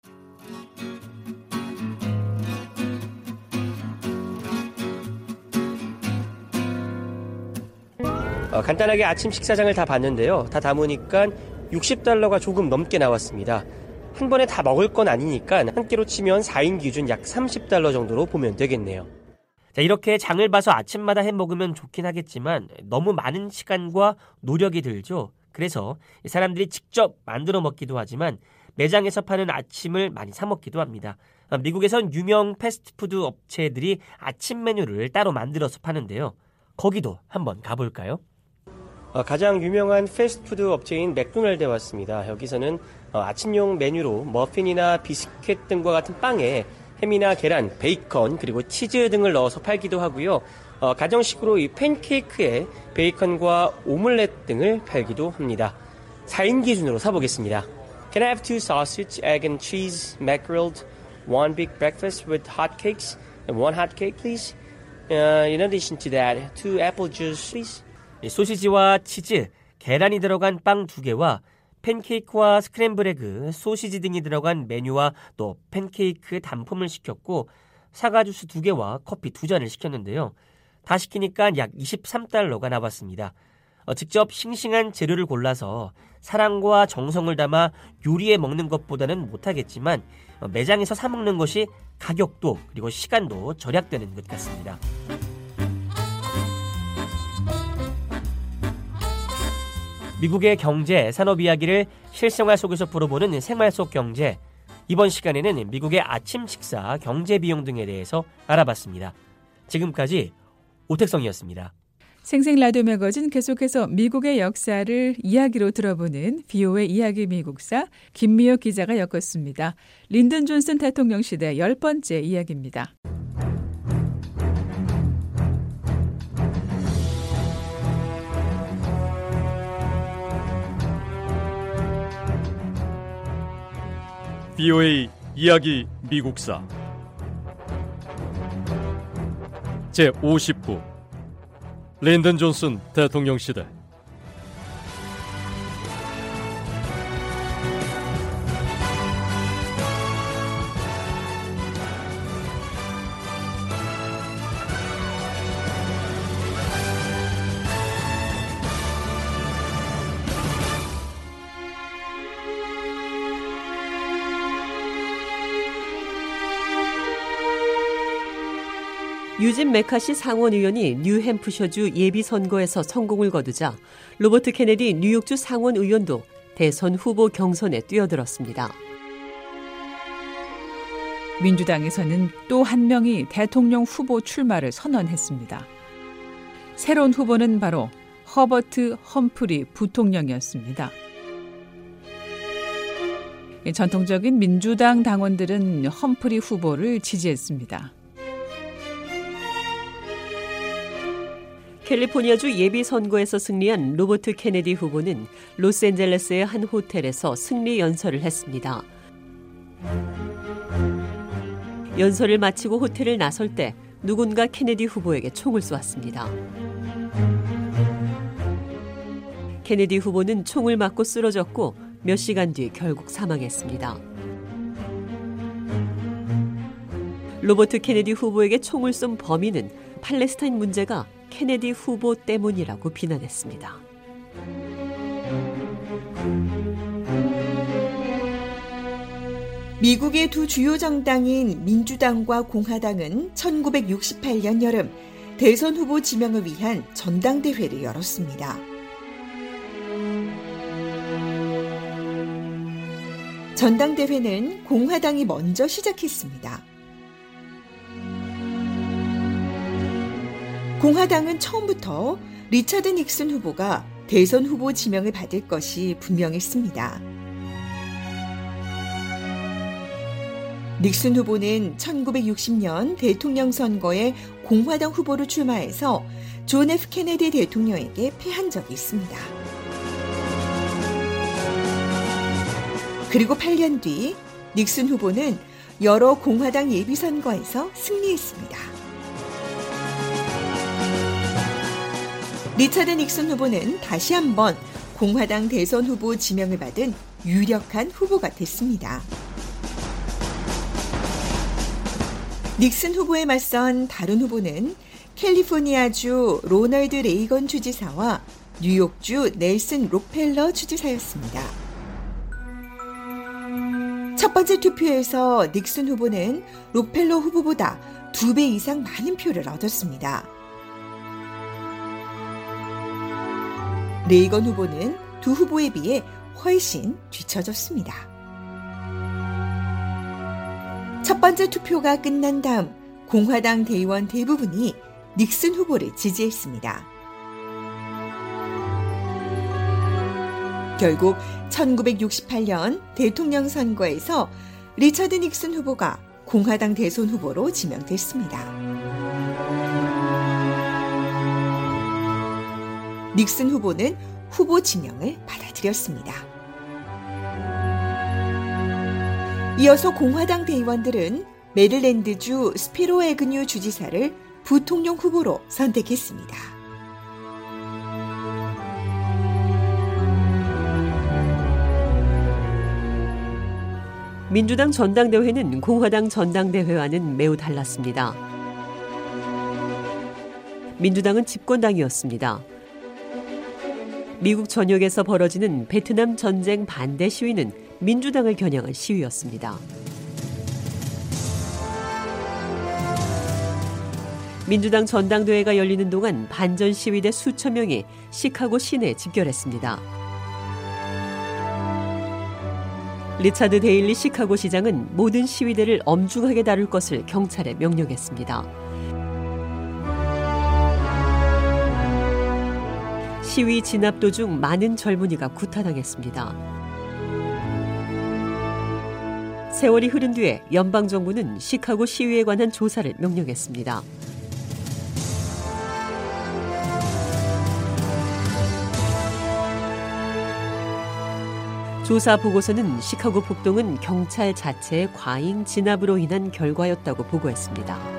어, 간단하게 아침 식사장을 다 봤는데요. 다 담으니까 육십 달러가 조금 넘게 나왔습니다. 한 번에 다 먹을 건 아니니까 한 끼로 치면 사 인 기준 약 삼십 달러 정도로 보면 되겠네요. 자, 이렇게 장을 봐서 아침마다 해 먹으면 좋긴 하겠지만 너무 많은 시간과 노력이 들죠. 그래서 사람들이 직접 만들어 먹기도 하지만 매장에서 파는 아침을 많이 사 먹기도 합니다. 미국에선 유명 패스트푸드 업체들이 아침 메뉴를 따로 만들어서 파는데요. 거기도 한번 가볼까요? 어, 가장 유명한 패스트푸드 업체인 맥도날드에 왔습니다. 여기서는 어, 아침용 메뉴로 머핀이나 비스킷 등과 같은 빵에 햄이나 계란, 베이컨, 그리고 치즈 등을 넣어서 팔기도 하고요. 어, 가정식으로 이 팬케이크에 베이컨과 오믈렛 등을 팔기도 합니다. 사 인 기준으로 사보겠습니다. Can I have two sausage, egg and cheese, mac-grilled, one big breakfast with hot cakes, and one hot cake, please? Uh, in addition to that, two apple juice, please. 소시지와 치즈, 계란이 들어간 빵 두 개와 팬케이크와 스크램블 에그, 소시지 등이 들어간 메뉴와 또 팬케이크 단품을 시켰고 사과 주스 두 개와 커피 두 잔을 시켰는데요. 다 시키니까 약 이십삼 달러가 나왔습니다. 어, 직접 싱싱한 재료를 골라서 사랑과 정성을 담아 요리해 먹는 것보다는 못하겠지만 어, 매장에서 사 먹는 것이 가격도 그리고 시간도 절약되는 것 같습니다. 미국의 경제, 산업 이야기를 실생활 속에서 풀어보는 생활 속 경제. 이번 시간에는 미국의 아침 식사, 경제 비용 등에 대해서 알아봤습니다. 지금까지 오택성이었습니다. 생생 라디오 매거진 계속해서 미국의 역사를 이야기로 들어보는 비오의 이야기 미국사 김미호 기자가 엮었습니다. 린든 존슨 대통령 시대 열 번째 이야기입니다. 비오의 이야기 미국사 제오십 부 린든 존슨 대통령 시대. 유진 메카시 상원의원이 뉴햄프셔주 예비선거에서 성공을 거두자 로버트 케네디 뉴욕주 상원의원도 대선 후보 경선에 뛰어들었습니다. 민주당에서는 또 한 명이 대통령 후보 출마를 선언했습니다. 새로운 후보는 바로 허버트 험프리 부통령이었습니다. 전통적인 민주당 당원들은 험프리 후보를 지지했습니다. 캘리포니아주 예비선거에서 승리한 로버트 케네디 후보는 로스앤젤레스의 한 호텔에서 승리 연설을 했습니다. 연설을 마치고 호텔을 나설 때 누군가 케네디 후보에게 총을 쏘았습니다. 케네디 후보는 총을 맞고 쓰러졌고 몇 시간 뒤 결국 사망했습니다. 로버트 케네디 후보에게 총을 쏜 범인은 팔레스타인 문제가 케네디 후보 때문이라고 비난했습니다. 미국의 두 주요 정당인 민주당과 공화당은 천구백육십팔 년 여름 대선 후보 지명을 위한 전당대회를 열었습니다. 전당대회는 공화당이 먼저 시작했습니다. 공화당은 처음부터 리처드 닉슨 후보가 대선 후보 지명을 받을 것이 분명했습니다. 닉슨 후보는 천구백육십 년 대통령 선거에 공화당 후보로 출마해서 존 에프 케네디 대통령에게 패한 적이 있습니다. 그리고 팔 년 뒤 닉슨 후보는 여러 공화당 예비선거에서 승리했습니다. 리처드 닉슨 후보는 다시 한번 공화당 대선 후보 지명을 받은 유력한 후보가 됐습니다. 닉슨 후보에 맞선 다른 후보는 캘리포니아주 로널드 레이건 주지사와 뉴욕주 넬슨 록펠러 주지사였습니다. 첫 번째 투표에서 닉슨 후보는 록펠러 후보보다 두 배 이상 많은 표를 얻었습니다. 레이건 후보는 두 후보에 비해 훨씬 뒤처졌습니다. 첫 번째 투표가 끝난 다음 공화당 대의원 대부분이 닉슨 후보를 지지했습니다. 결국 천구백육십팔 년 대통령 선거에서 리처드 닉슨 후보가 공화당 대선 후보로 지명됐습니다. 닉슨 후보는 후보 지명을 받아들였습니다. 이어서 공화당 대의원들은 메릴랜드주 스피로 애그뉴 주지사를 부통령 후보로 선택했습니다. 민주당 전당대회는 공화당 전당대회와는 매우 달랐습니다. 민주당은 집권당이었습니다. 미국 전역에서 벌어지는 베트남 전쟁 반대 시위는 민주당을 겨냥한 시위였습니다. 민주당 전당대회가 열리는 동안 반전 시위대 수천 명이 시카고 시내에 집결했습니다. 리차드 데일리 시카고 시장은 모든 시위대를 엄중하게 다룰 것을 경찰에 명령했습니다. 시위 진압 도중 많은 젊은이가 구타당했습니다. 세월이 흐른 뒤에 연방정부는 시카고 시위에 관한 조사를 명령했습니다. 조사 보고서는 시카고 폭동은 경찰 자체의 과잉 진압으로 인한 결과였다고 보고했습니다.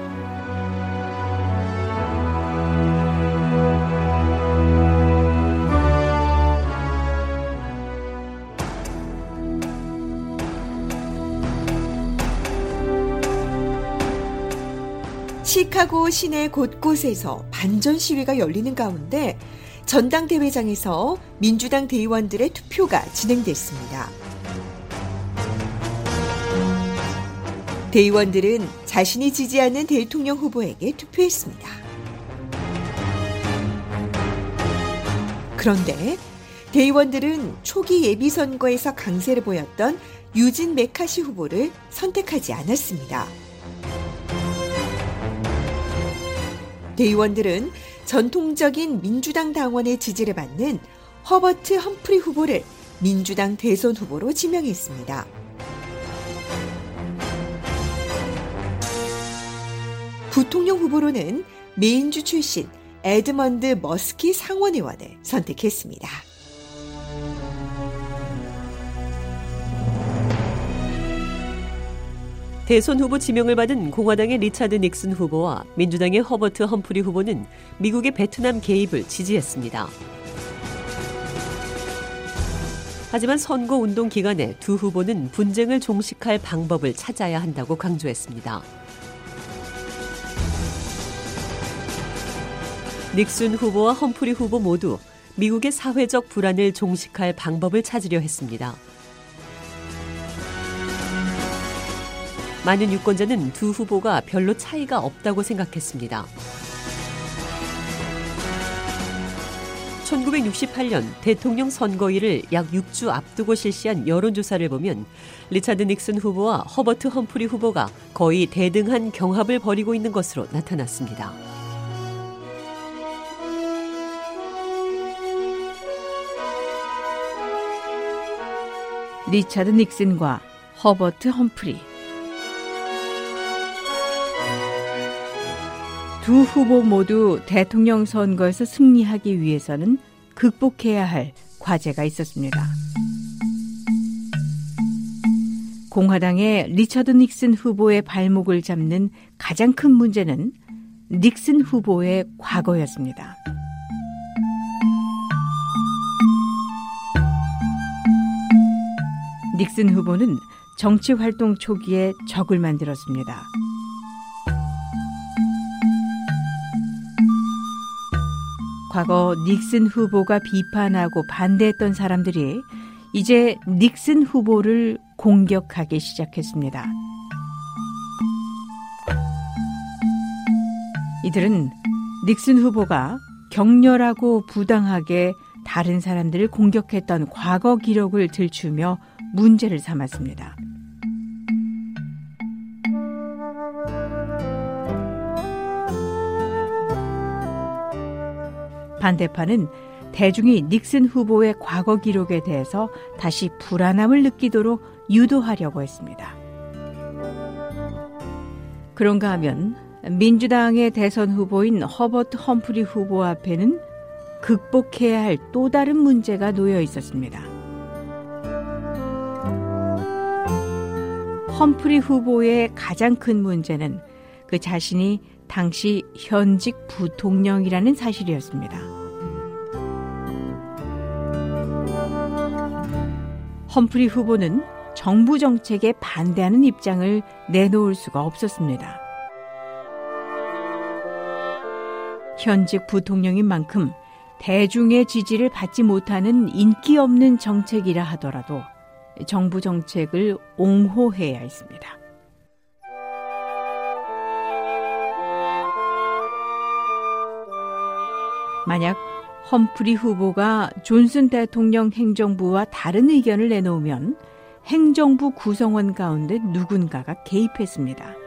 시카고 시내 곳곳에서 반전 시위가 열리는 가운데 전당대회장에서 민주당 대의원들의 투표가 진행됐습니다. 대의원들은 자신이 지지하는 대통령 후보에게 투표했습니다. 그런데 대의원들은 초기 예비선거에서 강세를 보였던 유진 메카시 후보를 선택하지 않았습니다. 대의원들은 전통적인 민주당 당원의 지지를 받는 허버트 험프리 후보를 민주당 대선 후보로 지명했습니다. 부통령 후보로는 메인주 출신 에드먼드 머스키 상원의원을 선택했습니다. 대선 후보 지명을 받은 공화당의 리차드 닉슨 후보와 민주당의 허버트 험프리 후보는 미국의 베트남 개입을 지지했습니다. 하지만 선거운동 기간에 두 후보는 분쟁을 종식할 방법을 찾아야 한다고 강조했습니다. 닉슨 후보와 험프리 후보 모두 미국의 사회적 불안을 종식할 방법을 찾으려 했습니다. 많은 유권자는 두 후보가 별로 차이가 없다고 생각했습니다. 천구백육십팔 년 대통령 선거일을 약 육 주 앞두고 실시한 여론조사를 보면 리차드 닉슨 후보와 허버트 험프리 후보가 거의 대등한 경합을 벌이고 있는 것으로 나타났습니다. 리차드 닉슨과 허버트 험프리. 두 후보 모두 대통령 선거에서 승리하기 위해서는 극복해야 할 과제가 있었습니다. 공화당의 리처드 닉슨 후보의 발목을 잡는 가장 큰 문제는 닉슨 후보의 과거였습니다. 닉슨 후보는 정치 활동 초기에 적을 만들었습니다. 과거 닉슨 후보가 비판하고 반대했던 사람들이 이제 닉슨 후보를 공격하기 시작했습니다. 이들은 닉슨 후보가 격렬하고 부당하게 다른 사람들을 공격했던 과거 기록을 들추며 문제를 삼았습니다. 반대파는 대중이 닉슨 후보의 과거 기록에 대해서 다시 불안함을 느끼도록 유도하려고 했습니다. 그런가 하면 민주당의 대선 후보인 허버트 험프리 후보 앞에는 극복해야 할 또 다른 문제가 놓여 있었습니다. 험프리 후보의 가장 큰 문제는 그 자신이 당시 현직 부통령이라는 사실이었습니다. 험프리 후보는 정부 정책에 반대하는 입장을 내놓을 수가 없었습니다. 현직 부통령인 만큼 대중의 지지를 받지 못하는 인기 없는 정책이라 하더라도 정부 정책을 옹호해야 했습니다. 만약 험프리 후보가 존슨 대통령 행정부와 다른 의견을 내놓으면 행정부 구성원 가운데 누군가가 개입했습니다.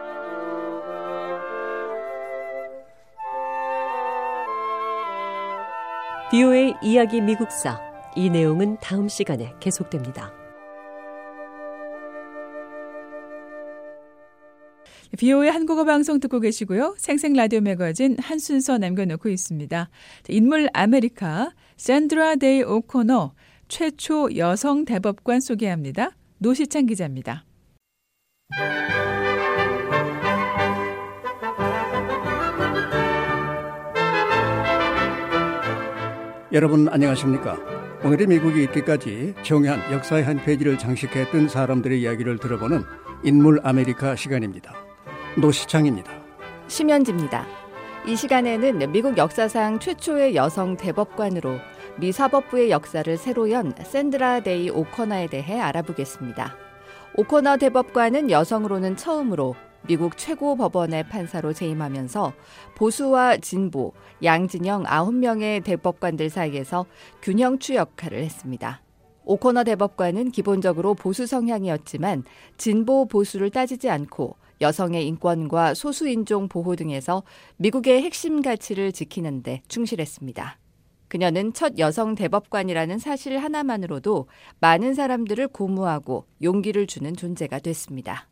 비오에이 이야기 미국사, 이 내용은 다음 시간에 계속됩니다. 비오에이 한국어 방송 듣고 계시고요. 생생 라디오 매거진 한 순서 남겨놓고 있습니다. 인물 아메리카 샌드라 데이 오코너 최초 여성 대법관 소개합니다. 노시창 기자입니다. 여러분 안녕하십니까? 오늘의 미국이 있기까지 정의한 역사의 한 페이지를 장식했던 사람들의 이야기를 들어보는 인물 아메리카 시간입니다. 노시창입니다. 심연지입니다. 이 시간에는 미국 역사상 최초의 여성 대법관으로 미 사법부의 역사를 새로 연 샌드라 데이 오코너에 대해 알아보겠습니다. 오코너 대법관은 여성으로는 처음으로 미국 최고 법원의 판사로 재임하면서 보수와 진보, 양진영 아홉 명의 대법관들 사이에서 균형추 역할을 했습니다. 오코너 대법관은 기본적으로 보수 성향이었지만 진보 보수를 따지지 않고 여성의 인권과 소수인종 보호 등에서 미국의 핵심 가치를 지키는 데 충실했습니다. 그녀는 첫 여성 대법관이라는 사실 하나만으로도 많은 사람들을 고무하고 용기를 주는 존재가 됐습니다.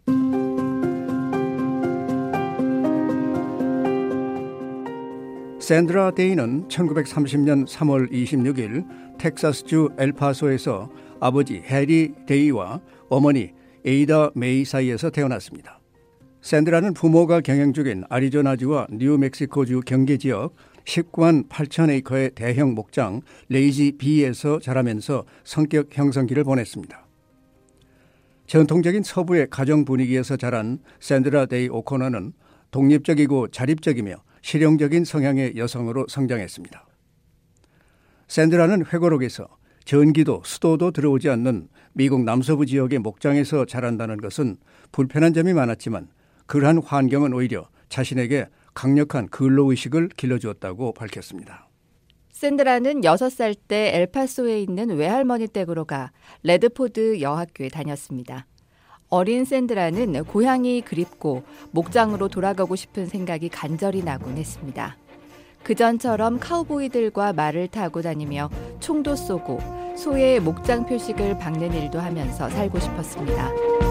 샌드라 데이는 천구백삼십 년 삼월 이십육일 텍사스주 엘파소에서 아버지 해리 데이와 어머니 에이다 메이 사이에서 태어났습니다. 샌드라는 부모가 경영 중인 아리조나주와 뉴멕시코주 경계지역 십구만 팔천 에이커의 대형 목장 레이지 비에서 자라면서 성격 형성기를 보냈습니다. 전통적인 서부의 가정 분위기에서 자란 샌드라 데이 오코너는 독립적이고 자립적이며 실용적인 성향의 여성으로 성장했습니다. 샌드라는 회고록에서 전기도 수도도 들어오지 않는 미국 남서부 지역의 목장에서 자란다는 것은 불편한 점이 많았지만 그러한 환경은 오히려 자신에게 강력한 근로의식을 길러주었다고 밝혔습니다. 샌드라는 여섯 살 때 엘파소에 있는 외할머니 댁으로 가 레드포드 여학교에 다녔습니다. 어린 샌드라는 고향이 그립고 목장으로 돌아가고 싶은 생각이 간절히 나곤 했습니다. 그전처럼 카우보이들과 말을 타고 다니며 총도 쏘고 소의 목장 표식을 박는 일도 하면서 살고 싶었습니다.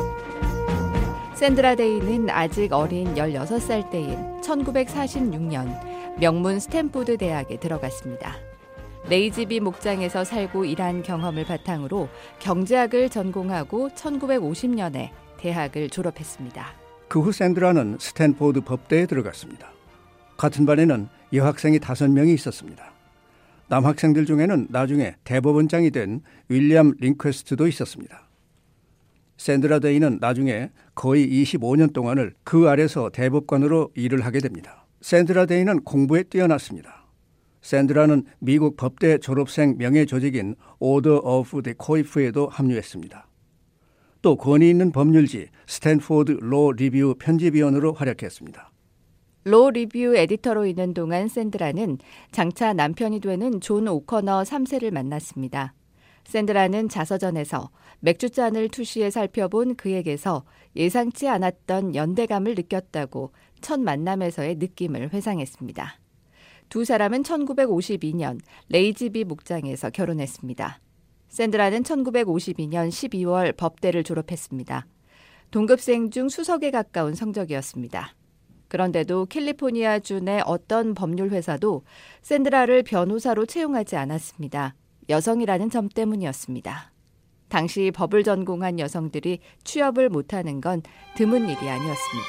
샌드라 데이는 아직 어린 열여섯 살 때인 천구백사십육 년 명문 스탠포드 대학에 들어갔습니다. 레이지비 목장에서 살고 일한 경험을 바탕으로 경제학을 전공하고 천구백오십 년에 대학을 졸업했습니다. 그 후 샌드라는 스탠포드 법대에 들어갔습니다. 같은 반에는 여학생이 다섯 명이 있었습니다. 남학생들 중에는 나중에 대법원장이 된 윌리엄 링퀘스트도 있었습니다. 샌드라 데이는 나중에 거의 이십오 년 동안을 그 아래서 대법관으로 일을 하게 됩니다. 샌드라 데이는 공부에 뛰어났습니다. 샌드라는 미국 법대 졸업생 명예 조직인 오더 오브 더 코이프에도 합류했습니다. 또 권위 있는 법률지 스탠포드 로 리뷰 편집위원으로 활약했습니다. 로 리뷰 에디터로 있는 동안 샌드라는 장차 남편이 되는 존 오커너 삼 세를 만났습니다. 샌드라는 자서전에서 맥주잔을 투시해 살펴본 그에게서 예상치 않았던 연대감을 느꼈다고 첫 만남에서의 느낌을 회상했습니다. 두 사람은 천구백오십이 년 레이지비 목장에서 결혼했습니다. 샌드라는 천구백오십이 년 십이월 법대를 졸업했습니다. 동급생 중 수석에 가까운 성적이었습니다. 그런데도 캘리포니아주 내 어떤 법률 회사도 샌드라를 변호사로 채용하지 않았습니다. 여성이라는 점 때문이었습니다. 당시 법을 전공한 여성들이 취업을 못하는 건 드문 일이 아니었습니다.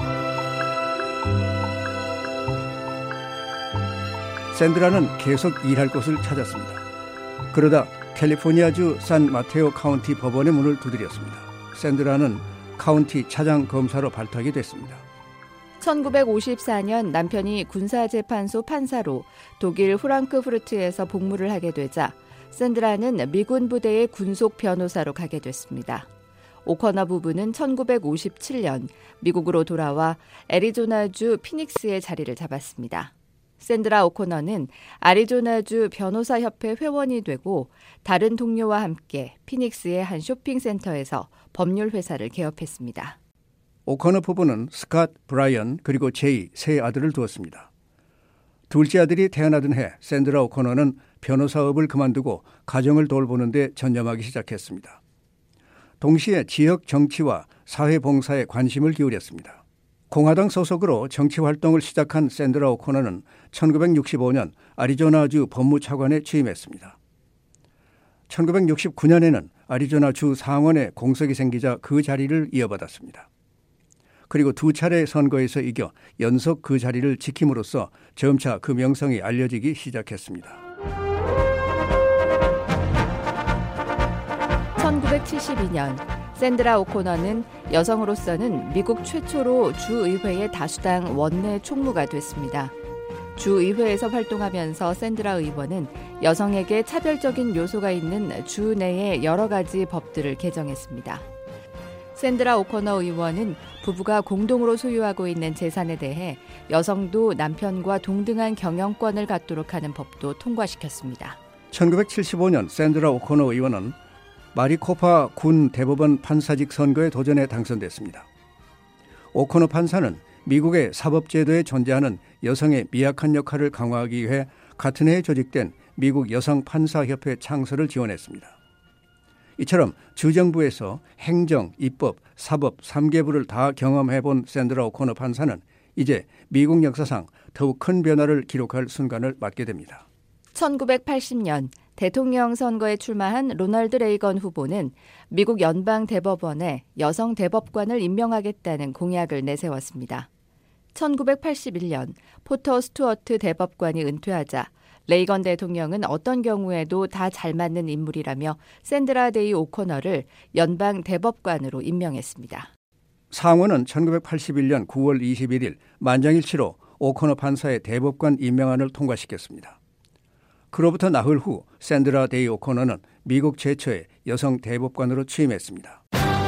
샌드라는 계속 일할 곳을 찾았습니다. 그러다 캘리포니아주 산 마테오 카운티 법원의 문을 두드렸습니다. 샌드라는 카운티 차장 검사로 발탁이 됐습니다. 천구백오십사 년 남편이 군사재판소 판사로 독일 프랑크푸르트에서 복무를 하게 되자 샌드라는 미군 부대의 군속 변호사로 가게 됐습니다. 오커너 부부는 천구백오십칠 년 미국으로 돌아와 애리조나주 피닉스에 자리를 잡았습니다. 샌드라 오코너는 아리조나주 변호사협회 회원이 되고 다른 동료와 함께 피닉스의 한 쇼핑센터에서 법률회사를 개업했습니다. 오커너 부부는 스캇, 브라이언 그리고 제이 세 아들을 두었습니다. 둘째 아들이 태어나던 해 샌드라 오커너는 변호사업을 그만두고 가정을 돌보는 데 전념하기 시작했습니다. 동시에 지역 정치와 사회봉사에 관심을 기울였습니다. 공화당 소속으로 정치활동을 시작한 샌드라 오코너는 천구백육십오 년 아리조나주 법무차관에 취임했습니다. 천구백육십구 년에는 아리조나주 상원에 공석이 생기자 그 자리를 이어받았습니다. 그리고 두 차례 선거에서 이겨 연속 그 자리를 지킴으로써 점차 그 명성이 알려지기 시작했습니다. 천구백칠십이 년 샌드라 오코너는 여성으로서는 미국 최초로 주의회의 다수당 원내 총무가 됐습니다. 주의회에서 활동하면서 샌드라 의원은 여성에게 차별적인 요소가 있는 주 내의 여러 가지 법들을 개정했습니다. 샌드라 오코너 의원은 부부가 공동으로 소유하고 있는 재산에 대해 여성도 남편과 동등한 경영권을 갖도록 하는 법도 통과시켰습니다. 천구백칠십오 년 샌드라 오코너 의원은 마리코파 군 대법원 판사직 선거에 도전해 당선됐습니다. 오코너 판사는 미국의 사법제도에 존재하는 여성의 미약한 역할을 강화하기 위해 같은 해에 조직된 미국 여성판사협회 창설을 지원했습니다. 이처럼 주정부에서 행정, 입법, 사법 삼 계부를 다 경험해본 샌드라 오코너 판사는 이제 미국 역사상 더욱 큰 변화를 기록할 순간을 맞게 됩니다. 천구백팔십 년 대통령 선거에 출마한 로널드 레이건 후보는 미국 연방대법원에 여성 대법관을 임명하겠다는 공약을 내세웠습니다. 천구백팔십일 년 포터 스튜어트 대법관이 은퇴하자 레이건 대통령은 어떤 경우에도 다 잘 맞는 인물이라며 샌드라 데이 오코너를 연방 대법관으로 임명했습니다. 상원은 천구백팔십일 년 구월 이십일일 만장일치로 오코너 판사의 대법관 임명안을 통과시켰습니다. 그로부터 나흘 후 샌드라 데이 오코너는 미국 최초의 여성 대법관으로 취임했습니다.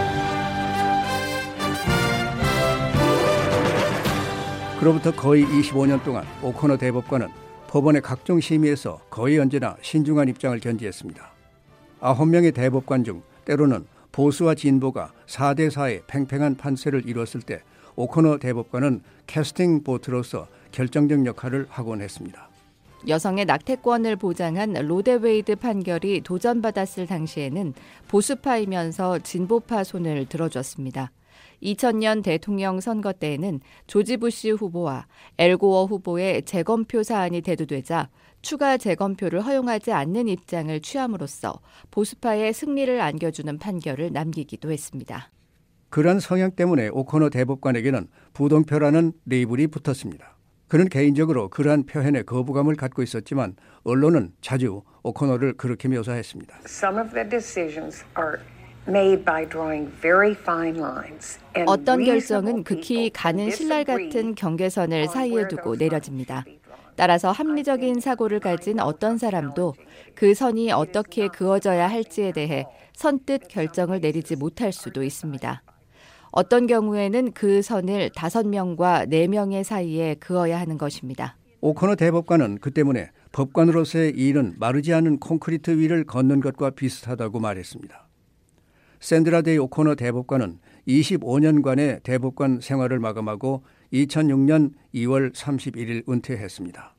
그로부터 거의 이십오 년 동안 오코너 대법관은 법원의 각종 심의에서 거의 언제나 신중한 입장을 견지했습니다. 아홉 명의 대법관 중 때로는 보수와 진보가 사 대 사의 팽팽한 판세를 이루었을 때 오코너 대법관은 캐스팅 보트로서 결정적 역할을 하곤 했습니다. 여성의 낙태권을 보장한 로데 웨이드 판결이 도전받았을 당시에는 보수파이면서 진보파 손을 들어줬습니다. 이천 년 대통령 선거 때에는 조지 부시 후보와 엘 고어 후보의 재검표 사안이 대두되자 추가 재검표를 허용하지 않는 입장을 취함으로써 보수파의 승리를 안겨주는 판결을 남기기도 했습니다. 그런 성향 때문에 오코너 대법관에게는 부동표라는 레이블이 붙었습니다. 그는 개인적으로 그러한 표현에 거부감을 갖고 있었지만 언론은 자주 오코너를 그렇게 묘사했습니다. Some of the decisions are made by drawing very fine lines. 어떤 결정은 극히 가는 신랄 같은 경계선을 사이에 두고 내려집니다. 따라서 합리적인 사고를 가진 어떤 사람도 그 선이 어떻게 그어져야 할지에 대해 선뜻 결정을 내리지 못할 수도 있습니다. 어떤 경우에는 그 선을 다섯 명과 네 명의 사이에 그어야 하는 것입니다. 오코너 대법관은 그 때문에 법관으로서의 일은 마르지 않은 콘크리트 위를 걷는 것과 비슷하다고 말했습니다. 샌드라 데이 오코너 대법관은 이십오 년간의 대법관 생활을 마감하고 이천육 년 이월 삼십일일 은퇴했습니다.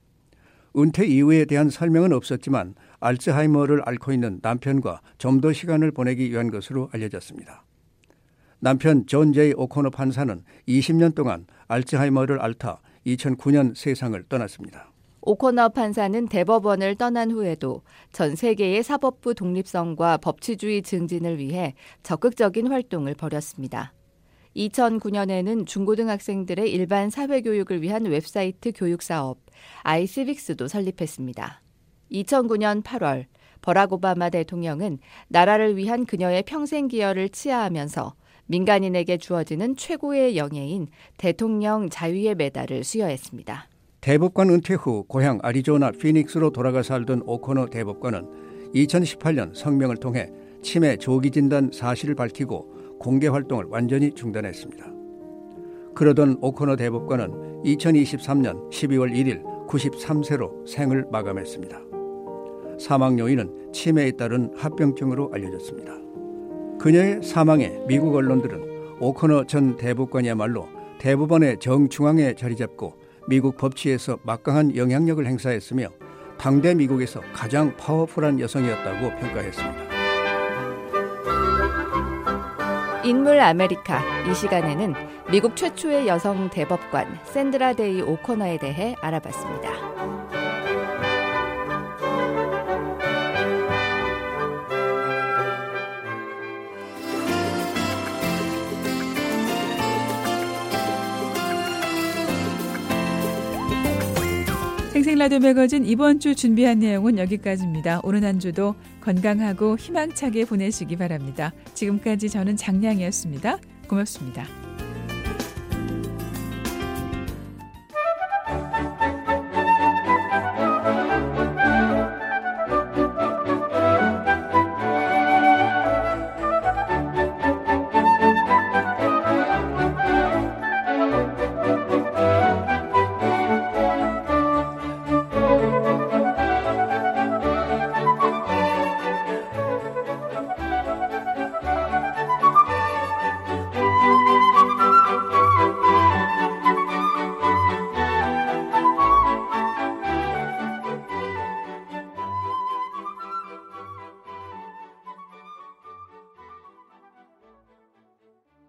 은퇴 이유에 대한 설명은 없었지만 알츠하이머를 앓고 있는 남편과 좀 더 시간을 보내기 위한 것으로 알려졌습니다. 남편 존 제이 오코너 판사는 이십 년 동안 알츠하이머를 앓다 이천구 년 세상을 떠났습니다. 오코너 판사는 대법원을 떠난 후에도 전 세계의 사법부 독립성과 법치주의 증진을 위해 적극적인 활동을 벌였습니다. 이천구 년에는 중고등학생들의 일반 사회교육을 위한 웹사이트 교육사업 아이시빅스도 설립했습니다. 이천구 년 팔월 버락 오바마 대통령은 나라를 위한 그녀의 평생 기여를 치하하면서 민간인에게 주어지는 최고의 영예인 대통령 자유의 메달을 수여했습니다. 대법관 은퇴 후 고향 아리조나 피닉스로 돌아가 살던 오코너 대법관은 이천십팔 년 성명을 통해 치매 조기 진단 사실을 밝히고 공개 활동을 완전히 중단했습니다. 그러던 오코너 대법관은 이천이십삼 년 십이월 일일 구십삼 세로 생을 마감했습니다. 사망 요인은 치매에 따른 합병증으로 알려졌습니다. 그녀의 사망에 미국 언론들은 오코너 전 대법관이야말로 대법원의 정중앙에 자리 잡고 미국 법치에서 막강한 영향력을 행사했으며 당대 미국에서 가장 파워풀한 여성이었다고 평가했습니다. 인물 아메리카, 이 시간에는 미국 최초의 여성 대법관 샌드라 데이 오코너에 대해 알아봤습니다. 생생라디오 매거진 이번 주 준비한 내용은 여기까지입니다. 오늘 한 주도 건강하고 희망차게 보내시기 바랍니다. 지금까지 저는 장량이었습니다. 고맙습니다.